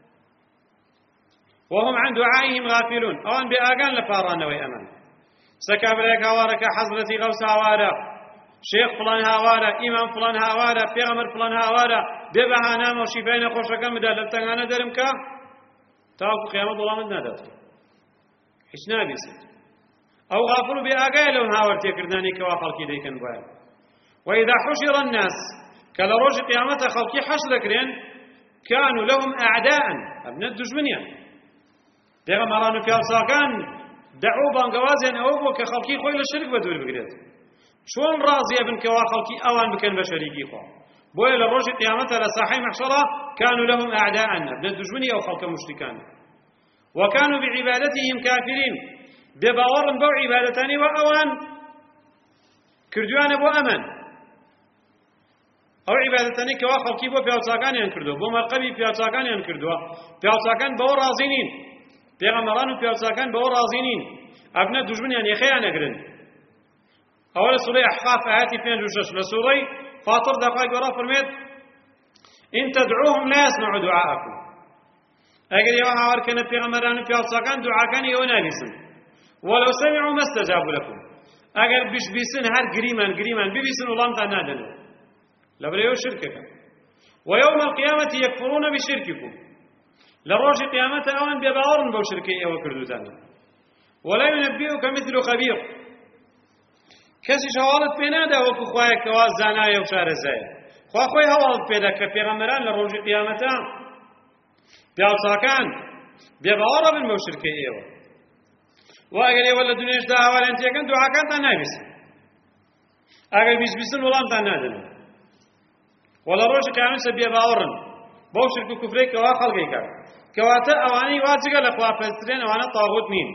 وهم عن دعائهم غافلون أوان بآقان لفارانا ويأمن سكابريك هاوارك حضرتي غوث هاوارا شيخ فلان هاوارا إمام فلان هاوارا پیغمبر فلان هاوارا ببهانا وشفاين خوشكا مدالبتانا درمكا تاوكو قيامت الله من نادات حيش نابيسد أو غافلوا بآقان لهم هاورتي كرداني كوا خلقي ديكن بوال وإذا حشر الناس كلا روج قيامت خلقي حشر كرين كانوا لهم أعداء أبناء الدجمنيا پێغەمبەران و پیاوچاکان دەعو بانگەوازیان ئەوە بوو کە خەڵکی خۆی لە شرک بەدوور بگرێت چۆن ڕازیە بن کەوا خەڵکی ئەوان بکەن بە شەریکی خوا بۆیە لە ڕۆژی قیامەتە لە ساحەی مەحشەرە كانوا لهم أعداء بنە دژمنی ئەو خەڵکە مشریکان وكانوا بعبادتهم كافرين بێباوەڕن بەو عیبادەتانی وە ئەوان کردویانە بۆ ئەمن ئەو عیبادەتانی کەوا خەڵکی بۆ پیاوچاکانیان کردووە بۆ مەرقەبی پیاوچاکانیان کردووە پیاوچاکان بەوە ڕازی نین پێغەمبەران و پیاوچاکان بەوە ڕازی نین ئەبنە دوژمنیان یەخەیان ئەگرن ئەوە لە سوورەی ئەحقاف ئاەتی پێنج و شەش لە سوورەی فاتڕدا خوای گەورە فەرمێت ئین تەدعوهم لا يسمعوا دعاءكم ئەگەر ئێوە هاوارکەنە پێغەمبەران و پیاوچاکان دوعاکانی ئێوە نابیسن ولو سمعوا ما استجابوا لكم ئەگەر بشبیسن هەر گریمان گریمان ببیسن وڵامتان نادەنێت لەبەرەوە شرکەکە ويوم القيامة يكفرون بشرككم لروج قيامته أوان بباورن بو شركي أو كردوتان ولا ينبئك مثل خبير كسي شوالت بينادا وكو خوايا كواز زانايا وشار الزايا خوا خوي هوالت بيدا كبيغمران لروج قيامته بيوصاكان بباورن بو شركي أو وأقل يولا دنياش دا هوالا انتيكن دعاكان تنابس أقل بيس بيسن ولام تنادن ولا روج قيامته بباورن بو شرك كفري كوا خلقي كار كواتا اواني واجگا لخوا فلسطين وانا طاغوت نين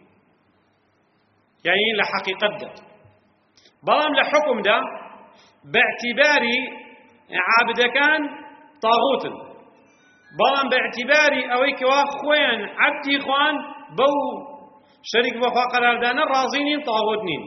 يعني لحقيقة دا بلام لحكم دا باعتباري عابد كان طاغوت بلام باعتباري اوي كوا خوين عبدي خوان بو شريك بخوا قرار دانا رازينين طاغوت نين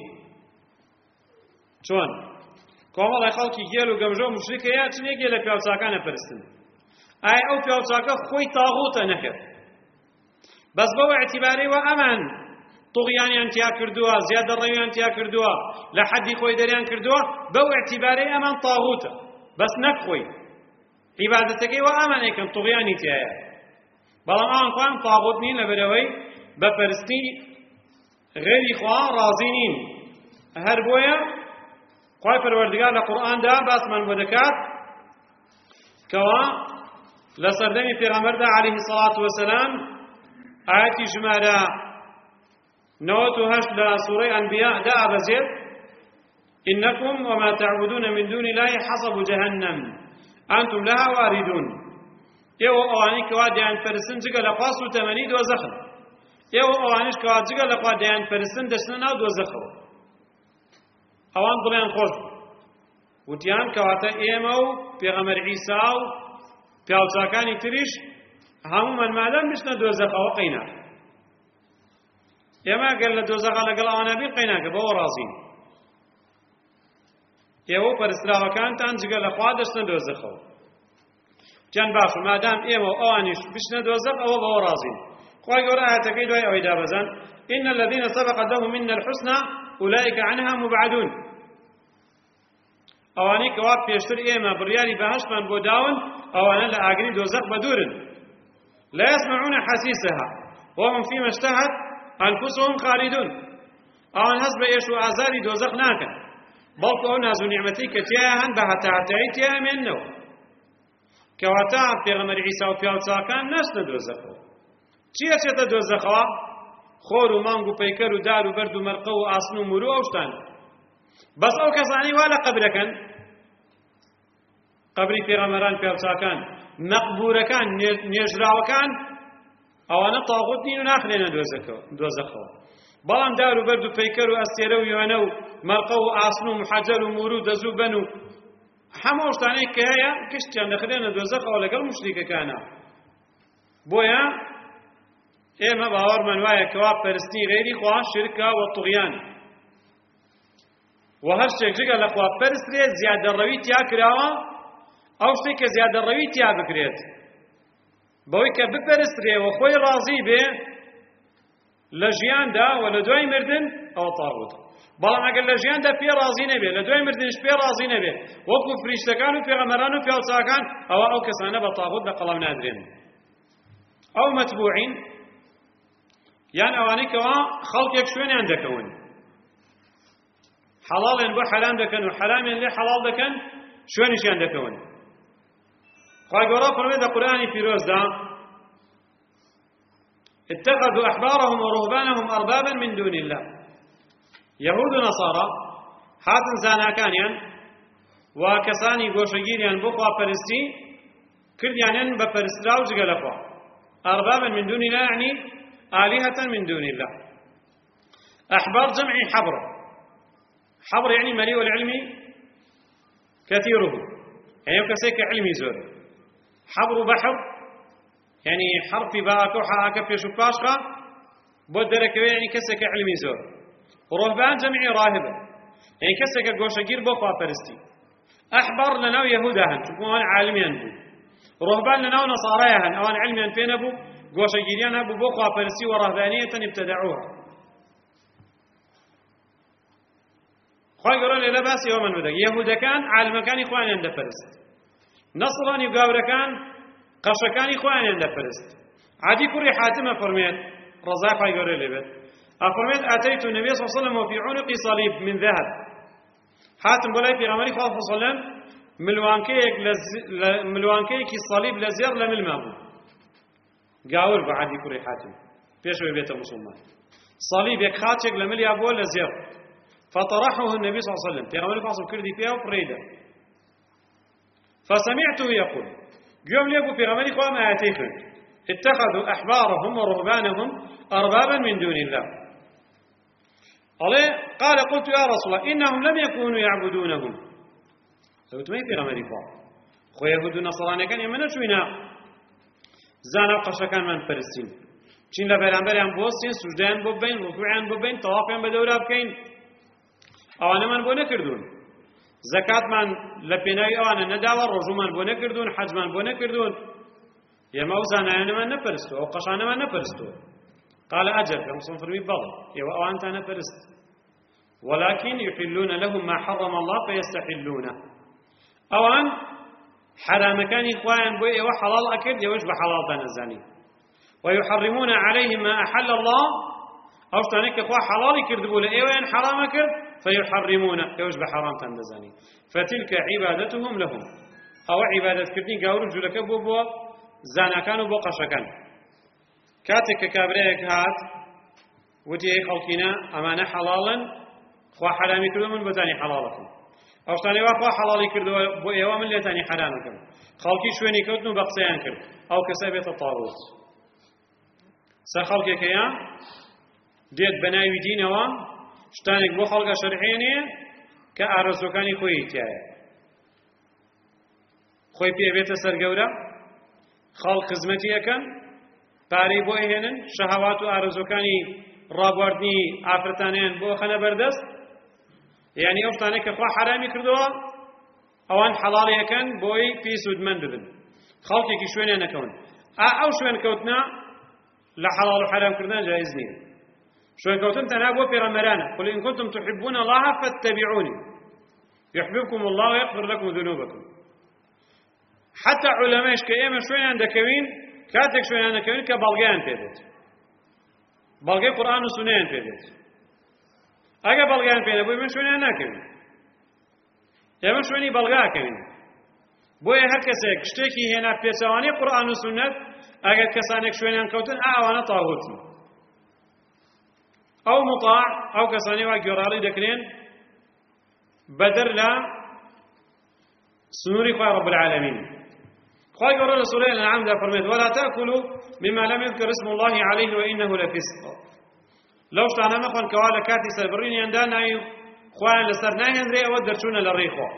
شون كوما خلقي گيلو گمجو مشركه يا چني گيله پیاوچاکانه پرستن ئایا ئەو پیاوچاکە خۆی تاغوتە نەکرد بەس بەو اعتیبارەی وە ئەمان طغیانیان تیا کردووە زیادە ڕەویان تیا کردووە لە حەدی خۆی دەریان کردووە بەو اعتیبارەی ئەمان تاغوتە بەس نەک خۆی عیبادەتەکەی وە ئەمان ئەیکەن طغیانی تیایە بەڵام ئەوان خۆیان تاغوت نین لەبەرەوەی بەپەرستی غێری خوا ڕازی نین هەر بۆیە خوای پەروەردگار لە قورئاندا باسمان بۆ دەکات کەوا لە سەردەمی پێغەمبەردا عەلەیهی سەڵاتو وەسەلام ئاەتی ژمارە نەوەت و هەشت لە سوورەی ئەنبیا دائەبەزێت إنكم وما تعبدون من دون الله حصب جهنم أنتم لها واردون ئێوە ئەوانەی کەوا دەیان پەرستن جگە لە خوا سوتەمەنی دۆزەخن ئێوە ئەوانش کەوا جگە لە خوا دەیان پەرستن دەچنە ناو دۆزەخەوە ئەوان دڵیان خۆش وتیان کەواتە ئێمە و پێغەمبەر عیسا و پیاوچاکانی تریش هەموومان مادام بچنە دۆزەخەوە قەینا ئێمە گەر لە دۆزەخە لەگەڵ ئەوانە بین قەیناکە بەوە ڕازین ئێوە پەرستراوەکانتان جگە لە خوا دەچنە دۆزەخەوە جان باشە مادام ئێمە و ئەوانیش بچنە دۆزەخ ئەوە بەوە ڕازین خوای گەورە ئاەتەکەی دوای ئەوەی دابەزان إن الذين سبقت لهم منا الحسنى أولئك عنها مبعدون ئەوانەی کەوا پێشتر ئێمە بڕیاری بەهەشتمان بۆ داون ئەوانە لە ئاگری دۆزەخ بەدوورن لا يسمعون حسيسها وهم فيما اشتهت أنفسهم خالدون ئەوان هەست بە ئێش و ئازاری دۆزەخ ناکەن بەڵکو ئەو ناز و نیعمەتەی کە تیایە هەن بە هەتاهەتایی تیامێننەوە کەواتە پێغەمبەر عیسا و پیاوچاکان نەچنە دۆزەخەوە چی ئەچێتە دۆزەخەوە خۆر و مانگ و پەیکەر و دار و بەرد و مەرقە و ئاسن و مورو ئەو شتان بەس ئەو کەسانی وا لە قەبرەکەن قەبری پێغەمبەران پیاوچاکان مەقبورەکان نێژراوەکان ئەوانە تاغوت نین و ناخرێنە دۆزەخەوە بەڵام دار و بەرد و پەیکەر و ئەستێرە و وێنە و مەرقە و ئاسن و محەجەر و مورو و دەز و بەن و هەموو شتانەی کە هەیە کشتیان دەخرێنە دۆزەخەوە لەگەڵ موشریکەکانە بۆیە ئێمە باوەڕمان وایە کەوا پەرستی غێری خوا شرکە و طغیان و هەر شتێک جگە لە خوا پەرسترێ زیادەڕەوی تیا کراوە ئەو شتێک کە زیادەڕەوی تیا بکرێت بەوەی کە بپەرسترێ و خۆی ڕازی بێ لە ژیاندا و لە دوای مردن ئەوە تاغوتە بەڵام ئەگەر لە ژیاندا پێ ڕازی نەبێ لە دوای مردنش پێ ڕازی نەبێ وەکو فریشتەکان و پێغەمبەران و پیاوچاکان ئەوە ئەو کەسانە بە تاغوت لە قەڵەم نادرێن ئەو مەتبوعین یان ئەوانەی کەوا خەڵکێک شوێنیان دەکەون حەڵاڵیان بۆ حەرام دەکەن و حەرامیان لێ حەڵاڵ دەکەن شوێنیشیان دەکەون خوای گەورە فەرمێت لە قورئانی پیرۆزدا اتخذوا أحبارهم ورهبانهم أربابا من دون الله يهود ونصارى هاتن زاناكانيان وكساني غوشگيريان بخوا پرستی كرديانن بپرستراو جگل اخوا أربابا من دون الله يعني آلهة من دون الله أحبار جمع حبر حبر يعني مليء العلم كثيره يعني كسيك علمي زور حبر بحر يعني حرفي باكو حاكا بيشو باشخا بودرك يعني كسك علمي زور رهبان جمعي راهبة يعني كسك غوشگير بخوا پرستی أحبار لناو يهودهن شوفوا عالميان بو رهبان لناو نصاريهن اوان علميان فين ابو غوشگيريان ابو بخوا پرستی ورهبانية ابتدعوها خواه قرون إلا باس يومن بدك يهودا كان عالم كان إخواني عند فرست نصراني وقابر كان قشكان إخواني عند فرست عدي كري حاتمة فرميت رضاي خواه قرون إلا بات أفرميت أتيت النبي صلى الله عليه وسلم وفي عنق صليب من ذهب حاتم بولاي في غمري صلى الله عليه وسلم ملوانكيك لز... ملوانكيك الصليب لزير لملمابو قاور بعدي كري حاتم بيشوي بيت مسلمان صليب يك خاتشك لمليابو لزير فطرحه النبي صلى الله عليه وسلم في غمري صلى الله عليه وسلم كردي فيها وفريدة فسمعته يقول قوم ليقول في غمري خواه ما آتيكم اتخذوا أحبارهم ورهبانهم أربابا من دون الله قال قلت يا رسول الله إنهم لم يكونوا يعبدونهم سويت ما في غمري خواه خو يهود النصراني كان يمنى شوينا زانا قشا كان من فرسين چين لبرانبر هم بوستين سجدان ببين ركوعان ببين طوافين بدورا بكين أوانا من بو نكردون زكاة من لبناي أوانا نداوى رجو من بو نكردون حج من بو نكردون يا موزانا أنا من نفرستو أو قشانا من نفرستو قال أجل بمصنف فرمي بضل وأنت أنا فرست ولكن يحلون لهم ما حرم الله فيستحلونه أوان حرام كان إخوان بوئي وحلال أكد يوجب حلال تنزاني ويحرمون عليهم ما أحل الله أو شتانك إخوة حلال كردبوا لإيوان حرام كرد فيحرمون يوجب حرام تنزاني فتلك عبادتهم لهم أو عبادة كردين قاورو جولك بو بو زانا كانوا بو قشكان كاتك كابريك هات وتي خلقنا أمانة حلالا خوا حرامي كردو من بزاني حلالكم أو شتاني واخوا حلالي كردو بو إيوان من ليتاني حرامكم خلقي شويني كردو بقصيان كرد أو كسابة الطاغوت سخلقك يا ديت بناوي دينوا شتانك بو خلق شرعيني كأرزوكاني خويتيا خوي بي بيت سرگورا خلق خدمتي يكن پاري بو هنن شهوات و ارزوكاني رابوردني افرتانين بو خنا بردست يعني افتانه كخوا حرامي كردوا اوان حلال يكن بوي في سودمن ببن خلقي كي شوين نكون او شوين كوتنا لا حلال وحرام كردنا جائز نيه شوين كوتن تنابو في رمضان قل ان كنتم تحبون الله فاتبعوني يحببكم الله ويغفر لكم ذنوبكم حتى علماء كأيما شوين عندك كوين كاتك شوين عندك كوين كبلغان بيدت بلغي قرآن وسنة بيدت أجا بلغان بيدت بوي من شوين عندك كوين يا من شويني بلغا كوين بوي هكذا كشتكي هنا بيتواني قرآن وسنة أجا كسانك شوين عندك كوتن أعوانا طاغوتي أو مطاع أو كساني واجرالي دكرين بدر لا سنوري خواه رب العالمين خواه يقول رسول الله العام ده فرميت ولا تأكلوا مما لم يذكر اسم الله عليه وإنه لفسق لو شتانا مخوان كوالا كاتي سربرين يندان نايو خواه لسر نايهن ري أود درشون للريخو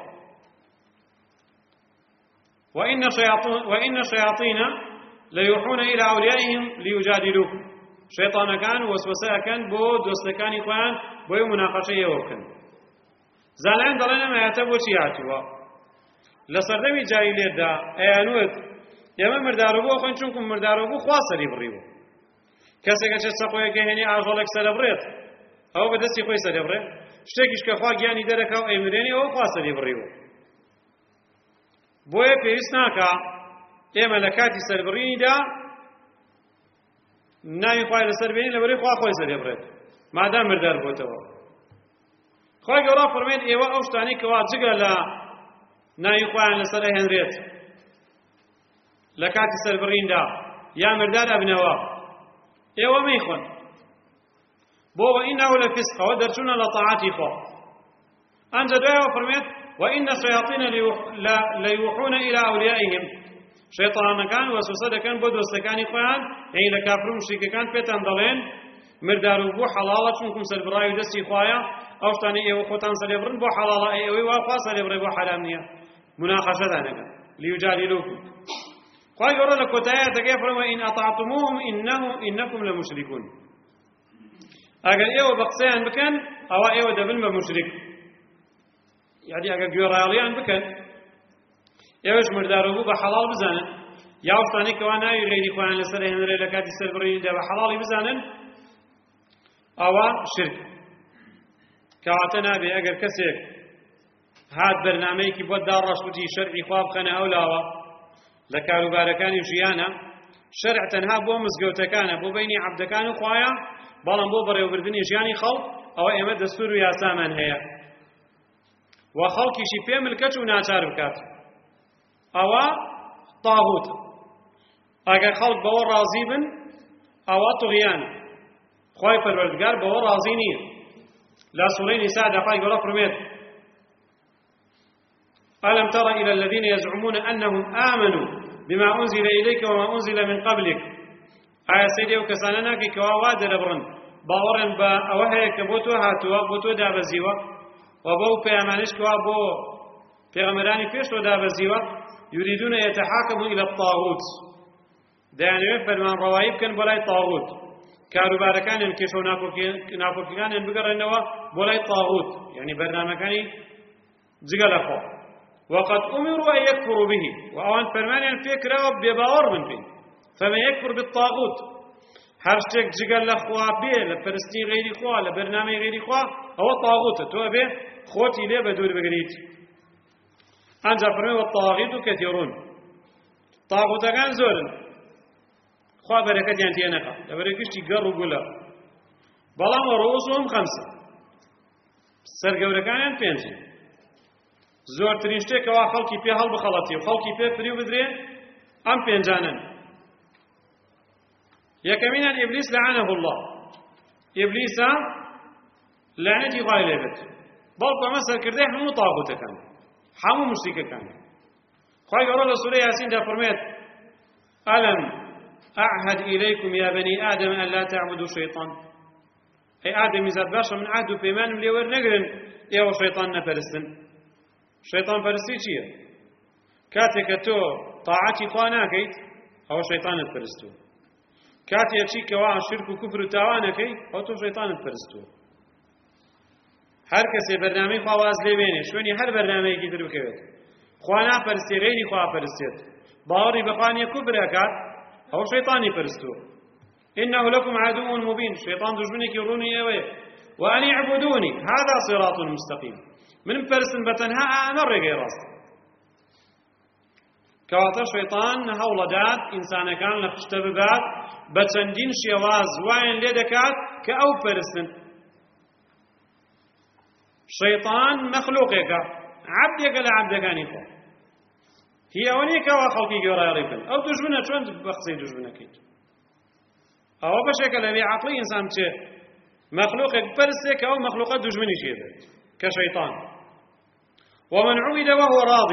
وإن شياطين وإن الشياطين ليوحون إلى أوليائهم ليجادلوكم شيطان كان وسوسة كان بو دوستكان خوان بو مناقشة يوكن زالان دلنا ما يتبو شياتوا لسردمي جاهلية دا ايانوت يما مردارو بو خون چونكم مردارو بو خوا سري بريو كسه كچ سقوي كهني اجولك سلبريت او بدسي خوي سلبريت شتيكش كخوا گياني دركاو ايمريني او خوا سري بريو بويه بيسناكا اي ملكاتي سلبريني دا ناي خوي لسربيني لبري خوا خوي سلبريت ما دام مردار بوتو خوي گورا فرميت ايوا اوشتاني كوا جگلا ناي خوان لسر هنريت لكاتي سربرين دا يا مردار ابنوا ايوا ميخون بو انه لفسق ودرسنا لطاعتي خو انت دعوا فرميت وان الشياطين ليوحون الى اوليائهم شيطان كان وسوسه كان بدو سكاني خوان اي لكافر مشرك كان بيتان دلين مردار بو حلاله شنكم سربراي دسي خوايا او ثاني ايوا خوتان سربرن بو حلاله ايوا وا سربراي بو حرامنيه مناقشة ذلك ليجادلوكم قال يقول لك كتاية كيف إن أطعتموهم إنه إنكم لمشركون أجل إيوه بقسيان بكن أو إيوه دبل مشرك يعني أجل جوراليان بكن إيوش مردارو بحلال بزانن يا وفتاني كوانا يغير إخوان لسره هنري لكات السربرين ده بحلال بزانن أو شرك كواتنا بأجل كسيك هاد برنامجي بود دار رشوتي شرعي خواب خنا أولاوا لكارو باركاني وجيانا شرع تنها بو مزقوتكانا بو بيني عبدكان وخوايا بلان بو بريو بردني جياني خلق أو إما دستور يا سامان هي وخلقي شي بيم الكتش وناچار بكات أو طاغوت أجا خلق بو راضي بن أو طغيان خواي پروردگار بو راضي نيه لا سورين نساء دقائق ولا فرميت ألم تر إلى الذين يزعمون أنهم آمنوا بما أنزل إليك وما أنزل من قبلك آية سيدي وكساننا كي كواواد ربرن باورن با أوهي كبوتو هاتوا بوتو دابزيوا وبو بيامانش كوابو بيغمراني فيشو دابزيوا يريدون يتحاكموا إلى الطاغوت دعني فرمان روايب كان بولاي طاغوت كارو باركان ينكشو ناكو كان ينبقر إنوا بولاي طاغوت يعني برنامكاني زقل أخو وقد أمروا أن يكفروا به وأوان فرمان فكرة بباور من فيه فمن يكفر بالطاغوت هەر شتێک جگەر لە خوا بێ لە پەرستی غەیری خوا لە بەرنامەی غەیری خوا ئەوە تاغوتە تۆ بێ خۆتی لێ بە دوور بگریت ئەنجا فەرمێ وەالطاغیت کەثیرون تاغوتەکان زۆرن خوا بەرەکەتیان تێ نەکا لەبەرەوەی گشتی گەڕ و گولە بەڵام وەڕوسوهم خەمسە سەرگەورەکانیان پێنجن زۆرترین شتێکەوە خەڵکی پێ هەڵبخەڵەتی و خەڵکی پێ فریو بدرێ ئەم پێنجانن یەکەمینان ئیبلیس لەعانەه الله ئیبلیسە لەعنەتی خوای لێ بێت بەڵکو ئەمە سەرکردەی هەموو تاغوتەکان هەموو مشریکەکان خوای گەورە لە سوورەی یاسیندا فەرمێت ئەلەم أعهد إليكم يا بني آدم أن لا تعبدوا الشيطان أي آدم إذا باشا من عهد وبيمان من ليور نقرن يا شيطان نفرستن شيطان فرستي شيء كاتك تو طاعتي خوانا كيت أو شيطان فرستو كاتي أشي كوا شرك وكفر وتاوانا كي أو تو شيطان فرستو هر کسی برنامه خواهاز لیبینه شونی هر برنامه کی در بکوید خوانا فرستی غیری خواه فرستید باوری بخوانی کفر اکاد او شیطانی فرستو إنه لكم عدو مبين شيطان دجمنك يروني أوي وأن يعبدوني هذا صراط مستقيم من فرسن بتنها أمر غير راست كواتا شيطان هولدات إنسان كان لخشتببات بتندين شواز وين لدكات كأو فرسن شيطان مخلوقك عبدك لعبدك أنيقا هي أونيك وخلقي جورا يريبن أو دجمنة شون بخصي دجمنة كيت أو بشكل أبي عقلي إنسان شيء مخلوقك برسك أو مخلوقات دجمني شيء كشيطان ومن عبد وهو راض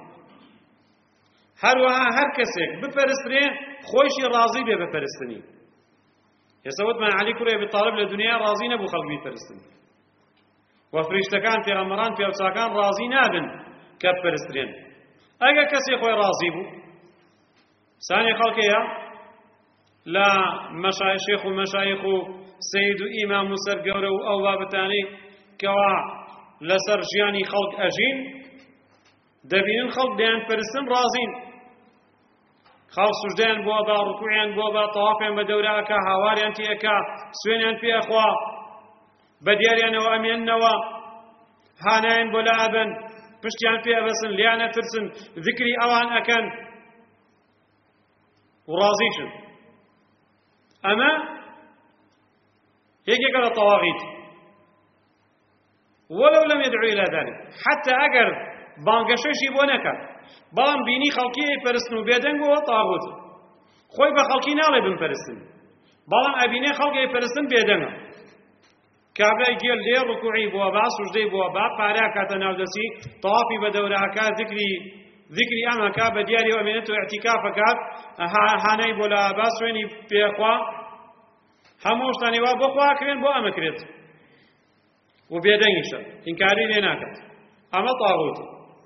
هر وها هر كسك بفرستني خوشي راضي به بفرستني يسوت من علي كره بالطالب للدنيا راضين أبو خلق بفرستني وفريشتكان في غمران في أوساكان راضي نابن كبفرستني أجا كسي خوي راضي بو ثاني خلقيا لا مشايخ ومشايخ سيد إمام سرقورة أو بابتاني كوا لسر جياني خلق أجين دبين الخلق ديان فرسن رازين خلق سجدان بوابا ركوعيان بوابا طوافيان بدورة أكا هواريان تي أكا سوينيان في أخوا بدياريان وأميان نوا هاناين بولا أبن پشتیان في أبسن ليانا ترسن ذكري أوان أكن ورازيشن أما هيك قال الطواغيت ولو لم يدعو إلى ذلك حتى أجر بانقشيشي بونكا بلان بيني خلقي فرسنو بيدنگ و طاغوت خوي بخلقي نالي بن فرسن بلان أبيني خلقي فرسن بيدنگ كابلا يقول لي ركوعي بوابا سجدي بوابا پارا كاتا ناودسي طوافي بدورا كا ذكري ذكري أما كا بدياري وأمينته اعتكافك هاني بولا باسويني بيخوا هموش تاني وابو خوا كرين بو أما كريت وبيدنگشا إنكاري لناكت أما طاغوت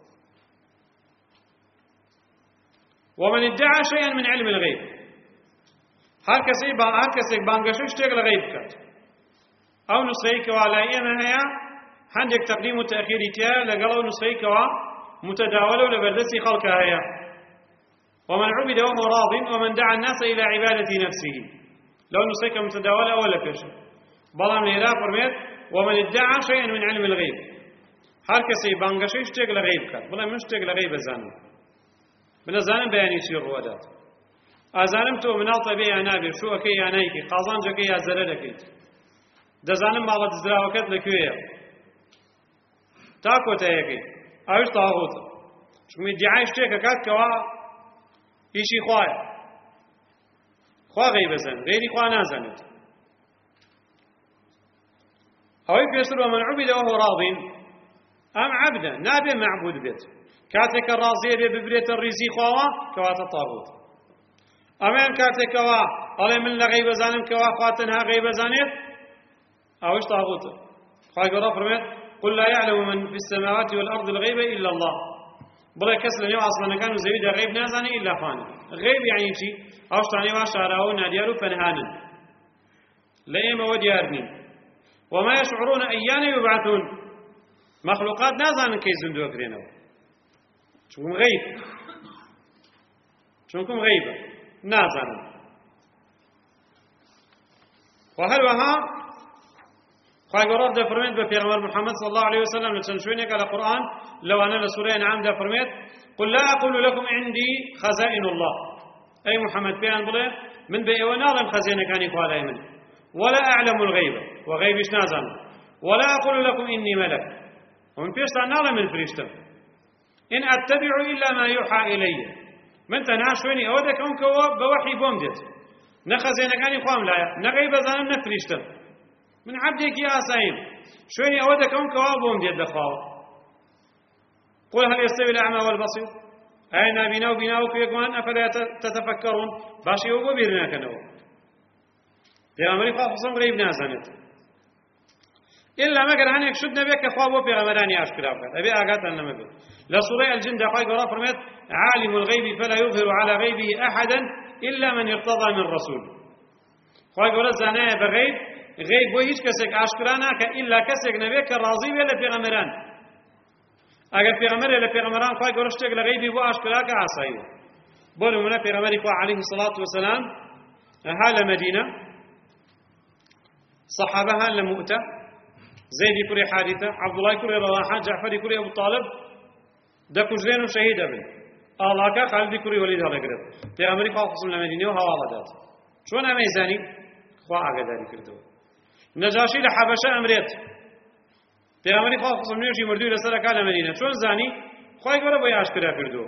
ومن ادعى شيئا من علم الغيب هر كسي با هر كسي بانگشش تيغل غيب كات أو نسخيك وعلى إيما هيا عندك تقديم وتأخير تيا لقلو نسخيك ومتداولة لبردسي خلقها هيا ومن عبد وهو راض ومن دعا الناس إلى عبادة نفسه لو نسخيك متداولة أولا فيش بلان ليرا فرميت ومن ادعى شيئا من علم الغيب هر كسي بانگشش تيغل غيب كات بلا مش تيغل غيب زانم من زانم بياني شير روادات أزانم تو من الطبيعي أنابي شو أكي أنايكي قازان جكي يا زلالكي دەزانم ماڵە دزراوەکەت لەکوێیە تا کۆتایەکەی ئەوش تاغوتە چونکە دیعای شتێکە کات کەوا ئیشی خوایە خوا غەیبە زانێت غەیری خوا نازانێت ئەوەی پێشتر ومن عوبد وهو راض ئەم عەبدە نابێ معبود بێت کاتێککە ڕازیە بێ ببرێتە ڕیزی خواوە کەواتە تاغوت ئەمەیان کاتێکەوە ئەڵێ من لە غەیبە زانم كوا خوا تەنها غەیبە زانێت أوش طاغوت قال قرأ فرمت قل لا يعلم من في السماوات والأرض الغيب إلا الله بلا كسر نيو أصلا كانوا زبيد غيب نازني إلا خانه غيب يعني شيء أوش تاني واشارعون ناديارو فنهانا لا إما وديارني وما يشعرون أيان يبعثون مخلوقات نازن كي زندو أكرينو شكم غيب شكم غيب نازن وهروها خواهی گەورە دەفەرمێت بە پێغەمبەر محەممەد صلی الله عليه وسلم لە چەند شوێنێکە لە قورئان لەوانە لە سوورەی ئەنعام دەفەرمێت قل لا أقول لكم عندي خزائن الله أي محمد بيان بڵێ من بە ئێوە ناڵێم خەزینەکانی خوا لای من ولا أعلم الغيب وغيبش نازانم ولا أقول لكم إني ملك ومن پێشتان ناڵێم من فریشتم إن أتبع إلا ما يوحى إلي من تەنها شوێنی ئەوە دەکەم کەەوە بە وەحی بۆم دێت نە خەزینەکانی خوام لایە نە غەیب ئەزانم نە فریشتم من عبدێکی ئاساییم شوێنی ئەوە دەکەم کەوا بۆم دێت دەخواوە قل هل يستوي الأعمى والبصير ئایا نابینا و بینا وەکو یەکمان ئەفەلا تتفەکەڕون باشی ئەوە بۆ بیر ناکەنەوە پێغەمبەری خوا قسم غەیب نازانێت إلا مەگەر هەنێک شت نەبێت کە خوا بۆ پێغەمبەرانی ئاشکرا بکات ئەبێ ئاگاتان لەمە بێت لە سوورەی الجن دا خوای گەورە فەرمێت عالم الغيب فلا يظهر على غيبه أحدا إلا من ارتضى من رسول خوای گەورە زانایە بە غەیب غەیب بۆ هیچ کەسێک ئاشکرا ناکە ئیلا کەسێک نەبێت کە ڕازی بێت لە پێغەمبەران ئەگەر پێغەمبەرێ لە پێغەمبەران خوای گەورە شتێک لە غەیبی بۆ ئاشکرا کە ئاساییە بۆ نمونە پێغەمبەری خوا عەلەیهی الصەلاة وەسەلام ها لە مەدینە سەحابە هان لە موئتە زەیدی کوڕی حارثە عەبدوڵای کوڕی ڕەواحە جەعفەری کوڕی ئەبوو تاڵب دەکوژرێن و شەهید دەبن ئاڵاکە خالدی کوڕی وەلید هەڵەگرێت پێغەمبەری خوا قسم لە مەدینەوە هەواڵە دات چۆن ئەمەی زانی خوا ئاگاداری کردەوە نەجاشی لە حەبەشە ئەمرێت پێغەمبەری خوا قسم نوێژی مردووی لەسەرەکا لە مەدینە چۆن زانی خوای گەورە بۆی ئاشکرا کردووە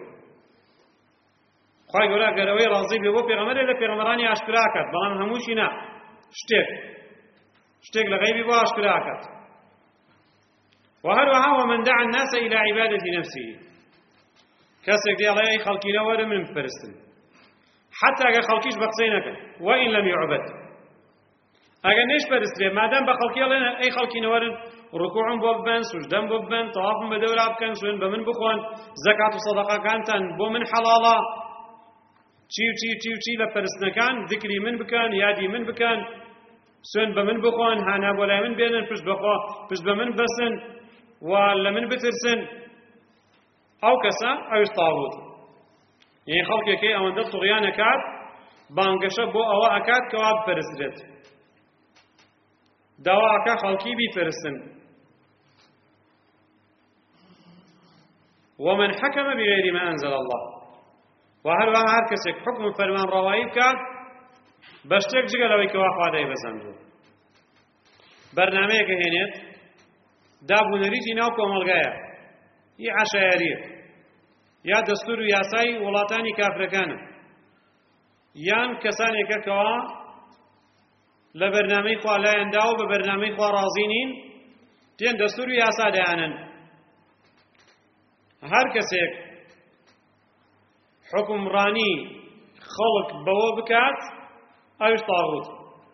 خوای گەورە ئەگەر ئەوەی ڕازی بێ بۆ پێغەمبەرێ لە پێغەمبەرانی ئاشکرا کات بەڵام هەمووشی نا شتێک شتێک لە غەیبی بۆ ئاشکرا کات وهروها ومن دعا الناس إلى عبادة نفسه كسك دي الله خلقي نور من فرستن حتى أجا خلقيش بقصينك وإن لم يعبد أجا نيش فرستري ما دام بخلقي الله أي خلقي نور ركوع بوبن سجدان بوبن طواف بدور أبكن سوين بمن بخوان زكاة وصدقة كانتن بومن حلالا تشيو تشيو تشيو تشيو لفرستنا كان ذكري من بكان يادي من بكان سوين بمن بخوان هانا ولا من بينن فش بخوا فش بمن بسن ولا من بترسن أو كسا أو يستعوض يعني خلقي كي أو عند طغيان أكاد بانقشة بو أو أكاد كواب فرسرت دواء أكاد خلقي بي فرسن ومن حكم بغير ما أنزل الله وهل وهر كسك حكم فرمان روائب كاد بشتك جغل ويكواف عدي بسندو برنامج كهينيت دابو نريجي ناو كومالغايا هي عشائرية يا دستور ياساي ولاتاني كافركانه يان كساني ككوا لبرنامج خوا لا ينداو ببرنامج خوا رازينين تين دستور ياسا دانن هر كسيك حكم راني خلق بو بكات أو طاغوت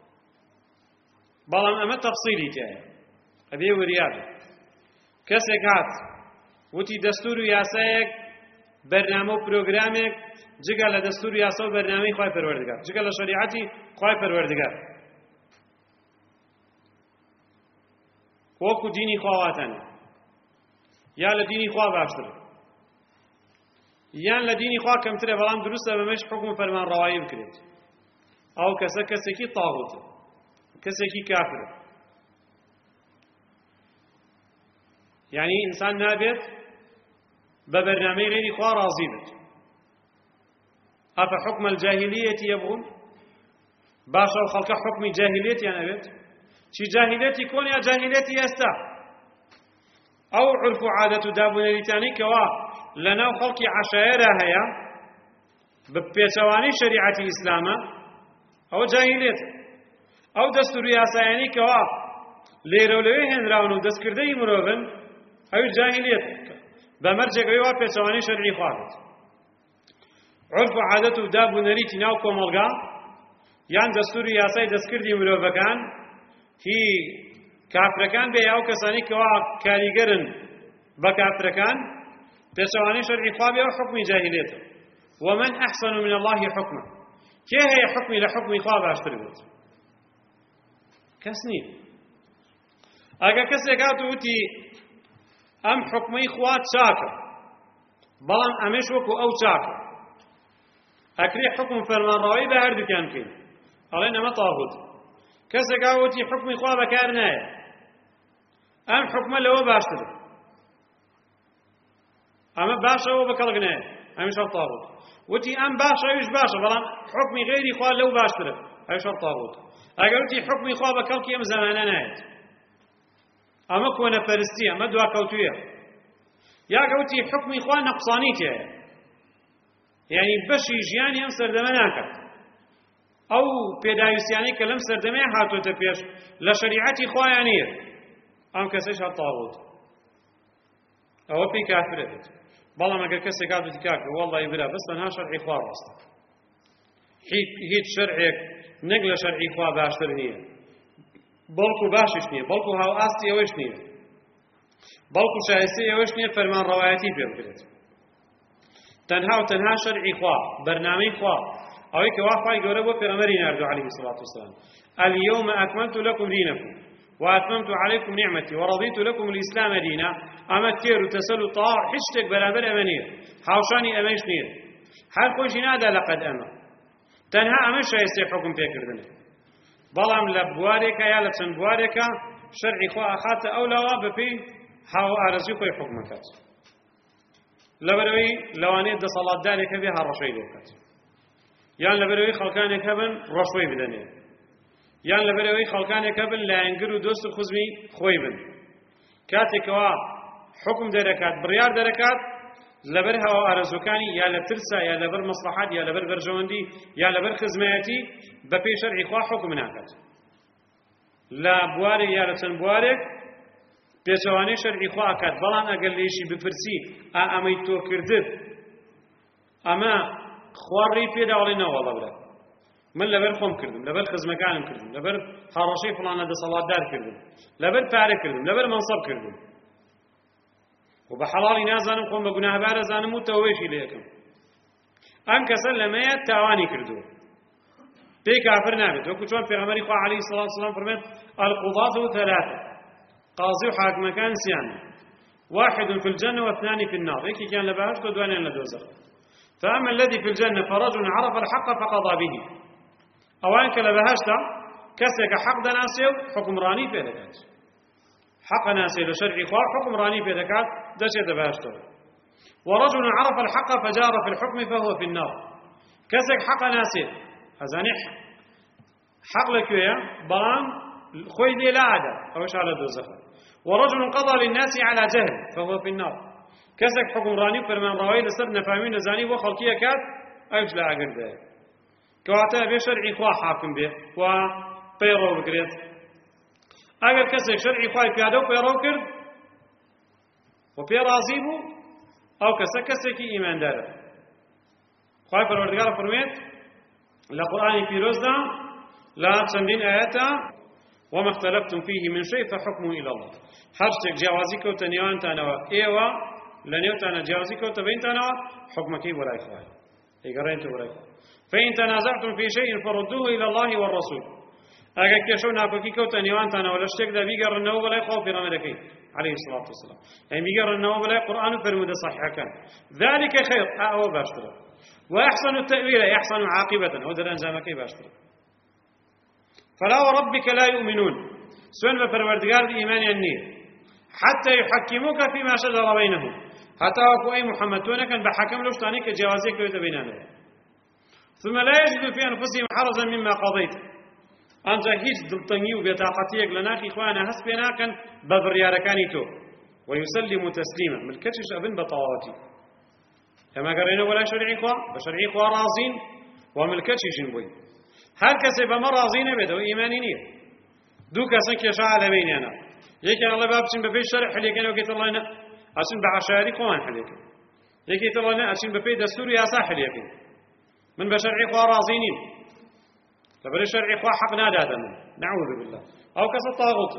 بلان أما تفصيلي تاعي أبي ورياده كسيك هات وتي دستور ياسايك برنامج برنامج جگە لە دەستور یاسا و بەرنامەی خوای پەروەردگار جگە لە شریعەتی خوای پەروەردگار وەکو دینی خوا واتەنە یا لە دینی خوا باشترە یان لە دینی خوا کەمترە بەڵام دروستە بەمەش حکم فەرمانڕەوایی بکرێت ئەو کەسە کەسێکی تاغوتە کەسێکی کافرە یعنی ئینسان نابێت بە بەرنامەی غێری خوا ڕازی بێت أفحكم الجاهلية يبغون باشا وخلق حكم جاهلية يعني أبيت شي جاهلية كون يا جاهلية يستا أو عرف عادة دابون لتاني كوا لنا خلق عشائرها هيا ببيتواني شريعة الإسلام أو جاهلية أو دستور ياساياني كوا ليرولوي هنراونو دستكردي مروفن أو جاهلية بمرجع ويوا بيتواني شرعي خالد عرف و عادت و داب و نەریتی ناو کۆمەڵگا یان دەستوری یاسای دەستکردی مرۆڤەکان هی کافرەکان بێ ئەو کەسانی کەوا کاریگەرن بە کافرەکان پێچەوانەی شەرعی خوا بێ ئەو حوکمی جاهیلێتە ومن ئەحسن من الله حکما کێ هەیە حوکمی لە حوکمی خوا باشتر بێت کەس نییە ئەگەر کەسێک هات و وتی ئەم حوکمەی خوا چاکە بەڵام ئەمەش وەکو ئەو چاکە أكري حكم فرمان راوي بهر دكان كين علينا ما طاغوت کەسێک ئاوەتی حکمی خوا بەکار نایە ئەم حکمە لەوە باشترە ئەمە باشەوە بەکەڵک نایە ئەمیش تاغوت وتی ئەم باشە ئەویش باشە بەڵام حکمی غێری خوا لەو باشترە ئەویش تاغوت ئەگەر وتی حکمی خوا بەکەڵکی ئەم زەمانە نایەت ئەمە کۆنەپەرستی ئەمە دواکەوتوویە یا گەوتی حکمی خوا نەقسانی تێیە یعنی بەشی ژیانی ئەم سەردەمە ناکات ئەو پێداویستیانەی کە لەم سەردەمەیە هاتوۆتە پێش لە شەریعەتی خوایان نییە ئەم کەسەش هەڵتاغوت ئەوە پێی کافرە بێت بەڵام ئەگەر کەسێک هاتووتی کاکە وەڵڵی برا بەس تەنها شەرعی خوا ڕاستە هیچ شەرعێک نەک لە شەرعی خوا باشتر نییە بەڵکو باشش نییە بەڵکو هاو ئاستی ئەوەش نییە بەڵکو شایستی ئەوەش نییە فەرمانڕەوایەتی پێ بکرێت تەنها و تەنها شەرعی خوا بەرنامەی خوا ئەوەی کە وا خوای گەورە بۆ پێغەمبەری ناردووە عەلەیهی السەڵاتو وەسەلام اليوم أكملت لكم دينكم وأتممت عليكم نعمتي ورضيت لكم الإسلام دينا أما تير تسل طاع حشتك برابر أمانية حوشاني أمانش نير هل خوشي نادا لقد أما تنها أمانش يستي حكم بيكردن بلام لبوارك يا لسن بوارك شرعي خوا أخات أولا بفي هاو أرزي خوي حكمك لبروي لواني دا صلاة دارك بها رشوي لوكات يعني لبروي خلقانك هبن رشوي بدني یان لەبەرەوەی خەڵکانێک هەبن لایەنگر و دۆست و خوزمی خۆی بن کاتێکەوە حکم دەرەکات بڕیار دەرەکات لەبەر هەوا ئارەزوەکانی یا لە ترسا یا لەبەر مەسلحەت یا لەبەر بەرژەوەندی یا لەبەر خزمەتی بە پێی شەرعی خوا حکم ناکات لە بوارێک یا لە چەند بوارێک پێچەوانەی شەرعی خوا ئەکات بەڵام ئەگەر لێشی بپرسی ئا ئەمەی تۆ کردت ئەمە خوا ڕێی پێدا وەڵێ نەوەڵە برا من لەبەر خۆم کردم لەبەر خزمەکانم کردم لەبەر هاوڕەشەی فڵانە دەسەڵاتدار کردم لەبەر پارە کردم لەبەر مەنسەب کردم و بە حەڵاڵی نازانم خۆم بە گوناهبار ئەزانم و تەوبەیشی لێ یەکەم ئەم کەسە لەمەیە تاوانی کردووە پێی کافر نابێت وەکو چۆن پێغەمبەری خوا عەلەیهی سەڵاتو وەسەلام فەرمێت القوضاة ثلاثة قاضی و حاکمەکان سیان واحد في الجنة واثنان في النار یەکێکیان لە بەهەشت و دوانیان لە دۆزەخ فأما الذي في الجنة فرجل عرف الحق فقضى به أوان كلا بهاشتا كسك حق دناسي حكم راني في ذكات حق ناسي لشرع خواه حكم راني في ذكات دشت بهاشتا ورجل عرف الحق فجار في الحكم فهو في النار كسك حق ناسي هزاني حق لك يا بلان خوي دي لا عدا أوش على دوزخ ورجل قضى للناس على جهل فهو في النار كسك حكم راني فرمان راوي لسر نفاهمين نزاني وخلقية كات أوش لا عقل ده كواتا بشرعي خوا حاكم به و بيرو بكريت اگر كسك شرعي خوا بيادو بيرو كرد و بي راضي بو او كسك كسك ايمان دار خوا پروردگار فرميت لقرآن فيروز دا لا چندين آياتا وما اختلفتم فيه من شيء فحكمه إلى الله هرشتك جوازي كوتا نيوان تانوا ايوا لنيوتانا جوازي كوتا بين تانوا حكمك ولا إخوان إيقرين تو ولا إخوان فإن تنازعتم في شيء فردوه إلى الله والرسول أجا كيشو ناكوكي كوتا نيوانتانا ولا اشتك ذا بيقر النوب لا يخوف في رمضكي عليه الصلاة والسلام يعني بيقر النوب لا قرآن فرمود صحيح كان ذلك خير أو باشتر وأحسن التأويل يحسن عاقبة أو در أنزامك باشتر فلا وربك لا يؤمنون سؤال بفروردقار بإيمان النير حتى يحكموك فيما شجر بينهم حتى وكو أي محمد كان بحكم لوشتانيك جوازيك ويتبينانه ثم لا يجد في أنفسهم حرجا مما قضيت أنت هيج دلتنگي وبطاقتيك لناك إخوانا هسبنا كان ببرياركاني تو ويسلم تسليما ملكتش أبن بطاواتي كما قرينا ولا شرعي إخوة بشرعي إخوة رازين وملكتش جنبوي هل كسب ما رازين بدو إيماني نير دو كسن كيشا على بيننا يكن الله بابسن بفي الشرع حليكن وكيت الله نا أسن بعشاري قوان حليكن يكيت الله نا أسن بفي دستور ياسا حليكن من بشرع إخوة رازينين فبر شرع إخوة حق نادادا نعوذ بالله أو كسا طاغوت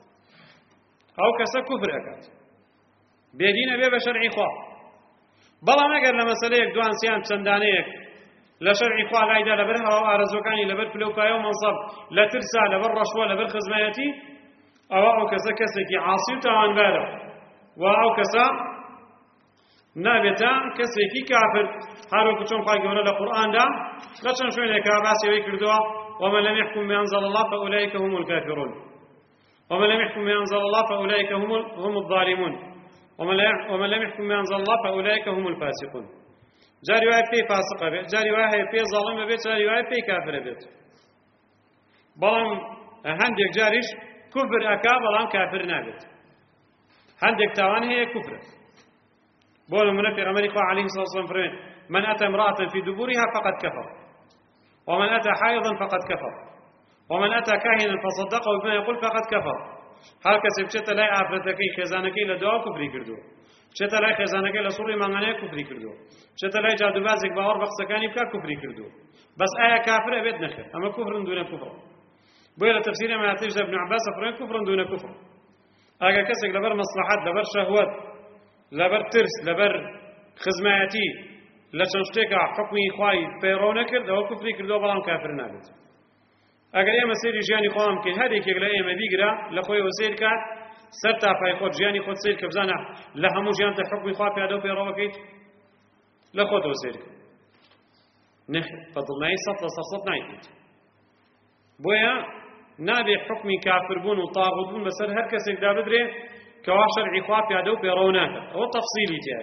أو كسا كفر أكاد بيدين بيه بشرع إخوة بلا ما قال لما سليك دوان سيان بسندانيك لشرع إخوة غايدا لبرها وآرزوكاني لبر فلوكايو منصب لا ترسى لبر رشوة لبر خزميتي أو أو كسا كسا كي عاصي تاوان بالا وأو كسا نابێتە کەسێکی کافر هەروەکو چۆن خوای گەورە لە قورئاندا لە چەند شوێنێکە باسی ئەوەی کردووە ومن لم يحكم بما أنزل الله فأولئك هم الكافرون ومن لم يحكم بما أنزل الله فأولئك هم هم الظالمون ومن لم يحكم بما أنزل الله فأولئك هم الفاسقون جاري واحد في فاسق بيت جاري واحد في ظالم بيت جاري واحد في كافر بيت بلام هندك جاريش كفر أكا بلام كافر نابت هندك تاوان هي كفر بقول من في عمر عليه الصلاة والسلام فرمين من أتى امرأة في دبورها فقد كفر ومن أتى حائضا فقد كفر ومن أتى كاهنا فصدقه بما يقول فقد كفر هل كسب شتا لا عفرتكي خزانكي لدعاء كفري كردو شتا لا خزانكي لصوري مانغاني كفري كردو شتا لا جادو بازك باور بخصكاني بكا كفري كردو بس آية كافر أبيت نخر أما كفر دون كفر بويل تفسير ما يعطيش ابن عباس فرين كفر دون كفر أجا كسك لبر مصلحات لبر شهوات لبر ترس لبر خزماتي لشنشتك حكمي خواي بيرونه كرد أو كفري كردو بلام كافر نابت أجا إما سير جاني خوام كن هذيك يقول إما بيجرا لخوي وسير كات سرتا فاي خود جاني خود سير كبزانا لهمو جانت حكمي خواي بيادو بيروه كيت لخود وسير نه فضلناي سطل سطل نايت بويا نابي حكمي كافر بون وطاغوت بون بسر هر كسك دا بدري كوا شرعي خوا بيادو بيروناك هو تفصيلي جاي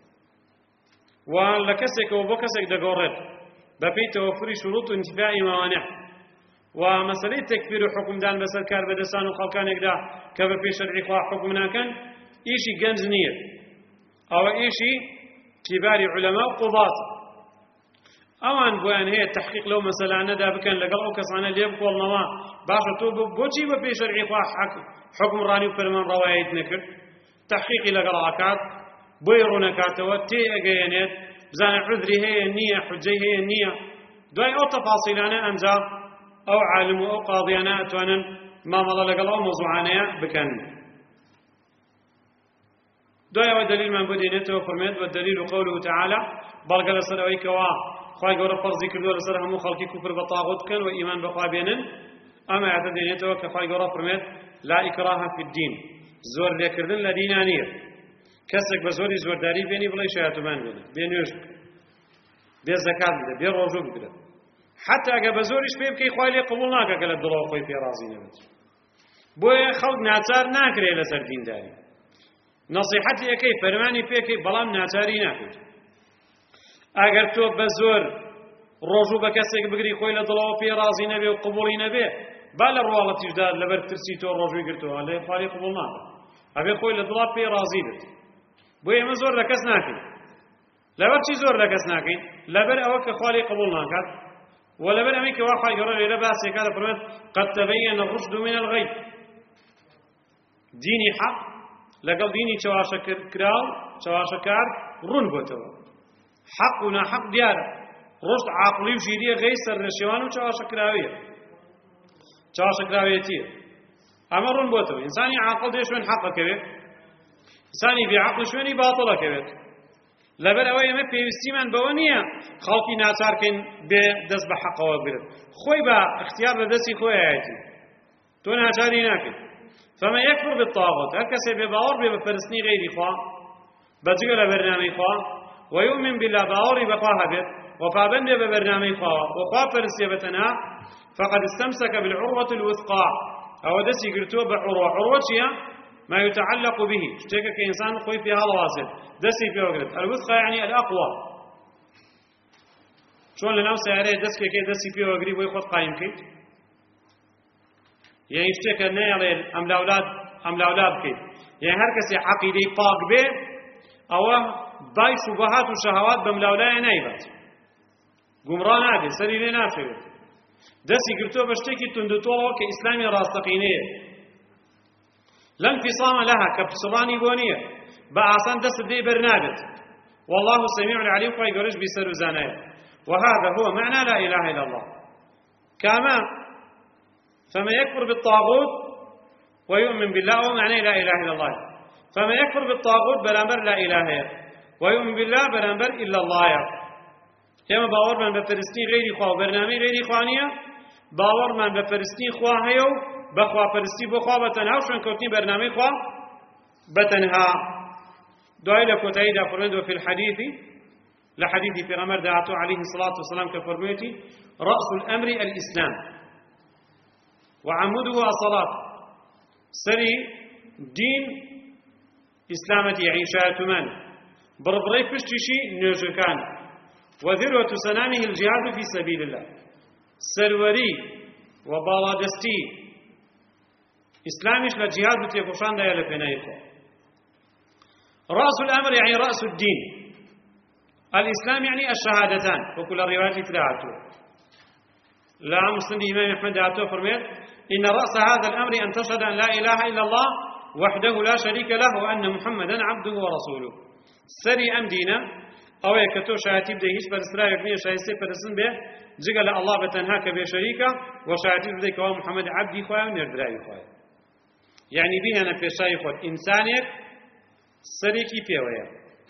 ولا كسك وبو كسك دا قرد بفي توفري شروط انتفاع موانع ومسألة تكفير حكم دان بسر كار بدسان وخلقان اقدا كبر في شرعي خوا حكمنا كان ايشي جنز نير او ايشي كبار علماء وقضاة اوان بوان هي التحقيق لو مسألة ندا بكن لقل او كسانا ليبك والنوا باشا تو بوچي بفي شرعي خوا حكم راني وفرمان روايت نكر تحقيقي لقل عكات بيرو نكاتوا تي اقيانيت بزان عذري هي النية حجي هي النية دواي او تفاصيلانا انجا او عالم او قاضيانا اتوانا ما مضى لقل او موضوعانا بكن دواي او دليل من بدينته وفرميت والدليل قوله تعالى بلغل سرويك وا خواهي قول فرضي كردو لسر همو خلقي كفر بطاغوت كان وإيمان بخوابينن أما اعتدينيته كخواهي قول فرميت لا إكراه في الدين زور ليكردن لدينانية كسك بزوري زور داري بيني بلاي شهاتو من بيني بيني يوشك بي زكاة بده بي رجو بده حتى اگه بزوريش بيبكي خواهي لي قبول ناكا قلت دلو خوي في رازي نبت بوي خلق ناچار ناكري لسر دين داري نصيحتي اكي فرماني فيكي بلام ناچاري ناكري اگر تو بزور روجو بكسك بگري خوي لدلو في رازي نبي وقبولي نبي بل الروالة تجداد لبر ترسي تو روجو يقرتو اللي خالي قبول ناكا ابي خوي لدلو في رازي بت بوي ما زور لكس ناكي لبر چي زور لكس ناكي لبر اوك خالي قبول ناكا ولبر امي كواخا يقرر الى باسي كذا فرمت قد تبين الرشد من الغي ديني حق لقل ديني چواشكر كراو چواشكار رون بوتو حق ونا حق ديار رشد عقلي وجيري غي سر نشوان وچواشكراويه چواشكراويتي اما رون بوتو انساني عاقل دي شوين حقه كبه انساني بعقل شويني باطله كبه لبر اوي ما بيوستي من بونيه خلقي ناچار كن بدس بحق وبرد خوي با اختيار لدسي خوي ايتي تو ناچاري ناكن فما يكفر بالطاغوت هكذا بباور بفرسني غير اخوا بجيل برنامج اخوا ويؤمن بالله باور بقاها بيت وفابن ببرنامج اخوا وخوا فرسيه بتنا فقد استمسك بالعروه الوثقى او دسي قرتو بعروه عروه ما يتعلق به اشتكى كإنسان خوي فيها الواصل دسي في وقت الوثقى يعني الأقوى شلون لناو سيارة دسك كي دسي في وقت ويخد قايم كيت يعني اشتكى نيالي أم الأولاد أم الأولاد كيت يعني هركسي عقيدة طاق به أو باي شبهات وشهوات بملاولاء نايبات قمران هذه سريري نافذ دسي قلتو بشتكي تندطوه كإسلامي راستقينيه لا انفصام لها كبسراني بونية بأعصان دست دي برنابت والله سميع العليم فيقرش بسر زانايا وهذا هو معنى لا إله إلا الله كما فما يكفر بالطاغوت ويؤمن بالله ومعنى لا إله إلا الله فما يكفر بالطاغوت برامبر لا إله ويؤمن بالله برامبر إلا الله كما باور من بفرستي غيري خواه برنامج غيري خوانية باور من بفرستي خواهيو بخوا فرستي بخوا بتنها وشون كوتني برنامج خوا بتنها دوای لە کۆتاییدا فەرمێدەوە في الحديث لحديث في غمر دعته عليه الصلاة والسلام كفرميتي رأس الأمر الإسلام وعموده الصلاة سري دين إسلامتي عيشات من بربري فشتشي نوجكان وذروة سنامه الجهاد في سبيل الله سروري وبالادستي إسلامش لجهاد تيكوشان دا يلفنايكو رأس الأمر يعني رأس الدين الإسلام يعني الشهادتان وكل الروايات تلاعته لا مسلم إمام أحمد دعته فرميت إن رأس هذا الأمر أن تشهد أن لا إله إلا الله وحده لا شريك له وأن محمدا عبده ورسوله سري أم دينا أو يكتو شهادتي بده هيش برسرا يكني شهادتي برسن به جعل الله بتنهاك بشريكه وشهادتي بده كوا محمد عبدي خواه ونردراي خواه يعني بينا في شيء خود إنسانك سري كي فيويا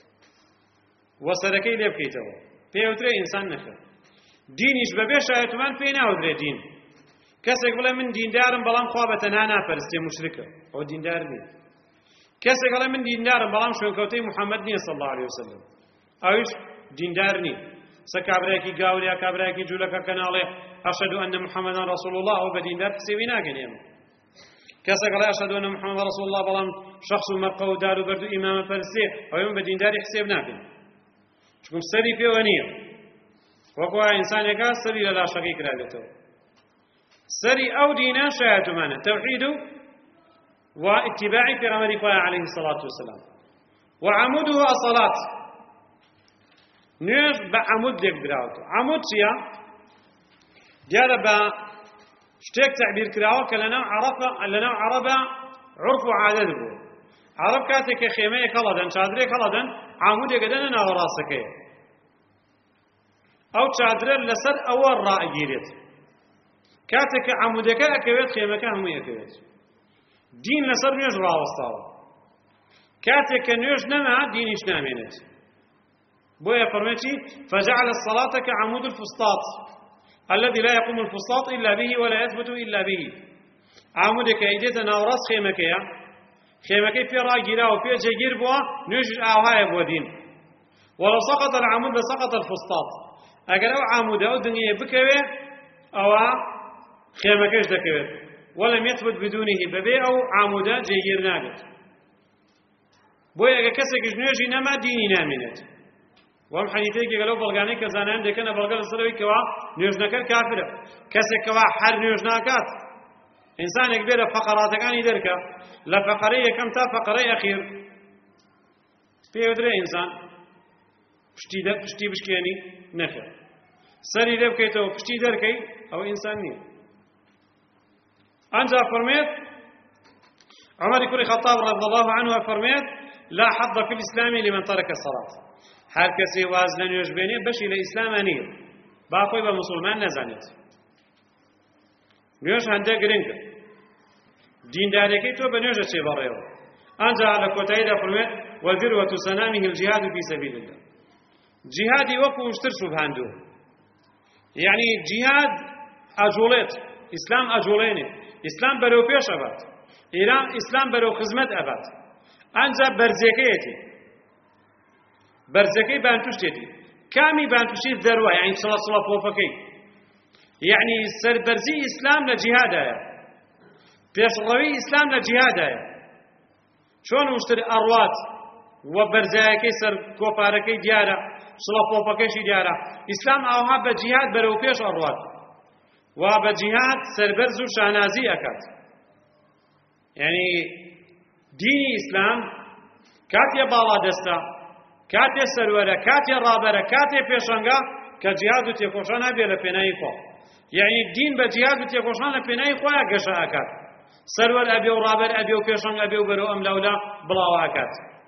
وسركي ليه بكيتوا فيوتري إنسان نخر دينيش ببيش شهادتمان فينا ودري دين كسك بلا من دين دارم بلام خوابة تنانا فرستي مشركة أو دين دار نية كسك بلا من دين دارم بلام شون كوتي محمد نية صلى الله عليه وسلم أوش دين دار نية سكابراكي قاوليا كابراكي جولك كنالي أشهد أن محمدا رسول الله أو بدين دار تسوينا كنيم كسك لا أشهد أن محمد رسول الله بلام شخص مرقه ودار وبردو إمام فرستي أو يوم بدين دار حساب ناكن شكم سري في ونية وقوى إنسان يكا سري لا شقيق رالته سري أو دينا شهادة معنا توحيد واتباع في غمر عليه الصلاة والسلام وعموده الصلاة نيش بعمود لك براوته عمود شيا ديال با شتيك تعبير كراوه كلنا عرفه لنا عربه عرف وعادة بو عرب كاتك خيمه كلدن شادري كلدن عمود يقدن انا وراسك او شادر لسر اول راء جيرت كاتك عمودك اكويت خيمك هم يكويت دين لسر نيج راوستاو كاتك نيج نما دينش نامينت بويا فرمتي فجعل الصلاة كعمود الفسطاط الذي لا يقوم الفسطاط إلا به ولا يثبت إلا به عمودك إيديت ناوراس خيمك يا خيمك في راجلا وفي جير بوا نيج آوها بوا دين ولو سقط العمود لسقط الفسطاط أجر أو عمود أو دنيا بكوي أو خيمكش دكوي ولم يثبت بدونه ببيع أو عمودا جير ناقت بويا كسك جنيجي نما ديني نامنت وهم حديثي قالوا بلغاني كزانان دكنا بلغان الصلوي كوا نيوز نكر كافر كسك كوا حر نيوز ناكات إنسان كبير فقرات كان يدرك لا فقرية كم تا فقرية أخير في يدري إنسان بشتي ده بشتي بشكياني نخير سري ده بكيتو بشتي دركي أو إنسان نية أنجا فرميت عمر بن الخطاب رضي الله عنه فرميت لا حظ في الإسلام لمن ترك الصلاة هر کسی وازن نوجبینی بشی لإسلام نیه باقی با مسلمان نزنید نوج هنده گرینگ دین داری تو بنوج چه باریو آنجا على کوتاهی فرمت وذروة سنامه الجهاد في سبيل الله جهادي وكو اشتر سبحانه يعني جهاد أجولت إسلام أجولينه إسلام برو پیش أبد إيران إسلام برو خدمت أبد أنجا برزكيتي برزكي بانتوشتي كامي بانتوشي ذروة يعني صلاة صلاة فوفكي يعني سر برزي إسلام لجهاد آية پیش روي إسلام لجهاد آية شون مشتري أروات وبرزاكي سر كوفاركي ديارة صلاة فوفكي ديارة إسلام أوها بجهاد برو پیش أروات وبجهاد سر برزو شانازي أكاد يعني ديني إسلام كاتيا بالا دستا كاتي سرورة كاتي رابرة كاتي پیشنگا كجهاد تيكوشان هبه لپناي خو يعني الدين بجهاد تيكوشان لپناي خو اگشا اكاد سرور ابي ورابر ابي وپیشنگ ابي وبرو ام لولا بلاو اكاد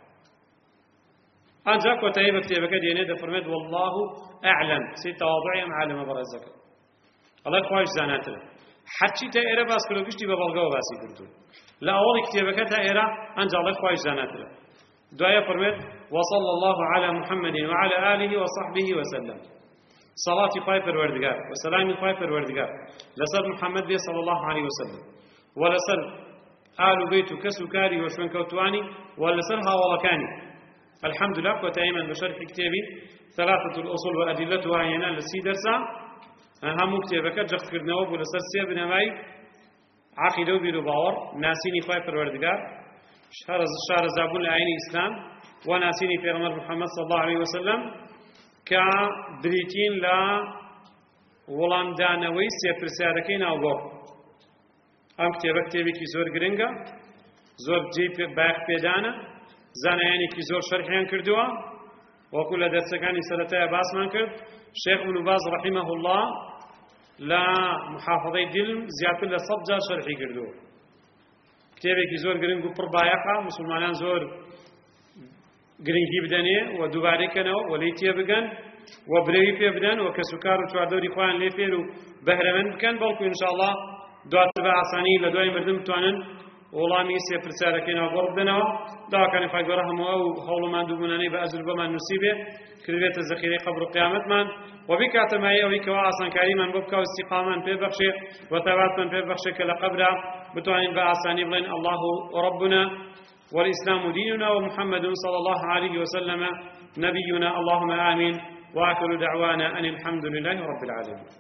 انجا كتيب كتابك دينه ده فرمت والله اعلم سي تواضعي معلم برزك الله خوش زاناتله حچي تا ايره باس كلو گشتي ببلغو باسي كردو لا اول كتابك تا ايره انجا الله خوش زاناتله دعاء فرمت وصلى الله على محمد وعلى آله وصحبه وسلم صلاة خايف الوردقار وسلام خايف الوردقار لسر محمد بي صلى الله عليه وسلم ولسر آل بيت كسكاري وشون كوتواني ولسر هاولكاني الحمد لله كتائما بشرح كتابي ثلاثة الأصول وأدلتها هنا لسي درسا هم كتابك جخت كردناو بلسر سي بنماي عقيدة وبيرو باور ناسيني خواهي پروردگار شهر شهر زابون لعين الإسلام وناسيني في غمر محمد صلى الله عليه وسلم كبريتين لا ولام دانوي سيبرسياركين أو بوك أم كتابة كتابي كي زور گرنگا زور جيب باق بيدانا زانياني كي زور شرحيان كردوا وكل درسكاني سلطة باسمان كرد شيخ ابن باز رحمه الله لا محافظي دلم زيادة لصد جار شرحي كردوا كتابي كي زور گرنگو پر بايقا مسلمانان زور گرنگی بدنه و دوباره کنه و لیتیه بگن و بروی پی بدن و کسوکار و چواردوری خوان لیفیر و بهرمن بکن بلکو انشاءالله دوات به آسانی لدوی مردم توانن وڵامی سێ پرسیارەکەینەوە بۆ بدەنەوە داواکانی خی گەورە هەموو ئەو هەوڵمان دووبوونانەی بە ئەجر بۆمان نووسیبێ کردبێتە زەخیرەی قەبر و قیامەتمان و بیکاتەمایی ئەوەی کەوا ئاسانکاریمان بۆ بکە و استیقامان پێ بەخشێ و تەواتمان پێ بەخشێ کە لە قەبرا بتوانین بە ئاسانی بڵێن الله ربنا والإسلام ديننا ومحمد صلى الله عليه وسلم نبينا اللهم آمين وآخر دعوانا أن الحمد لله رب العالمين.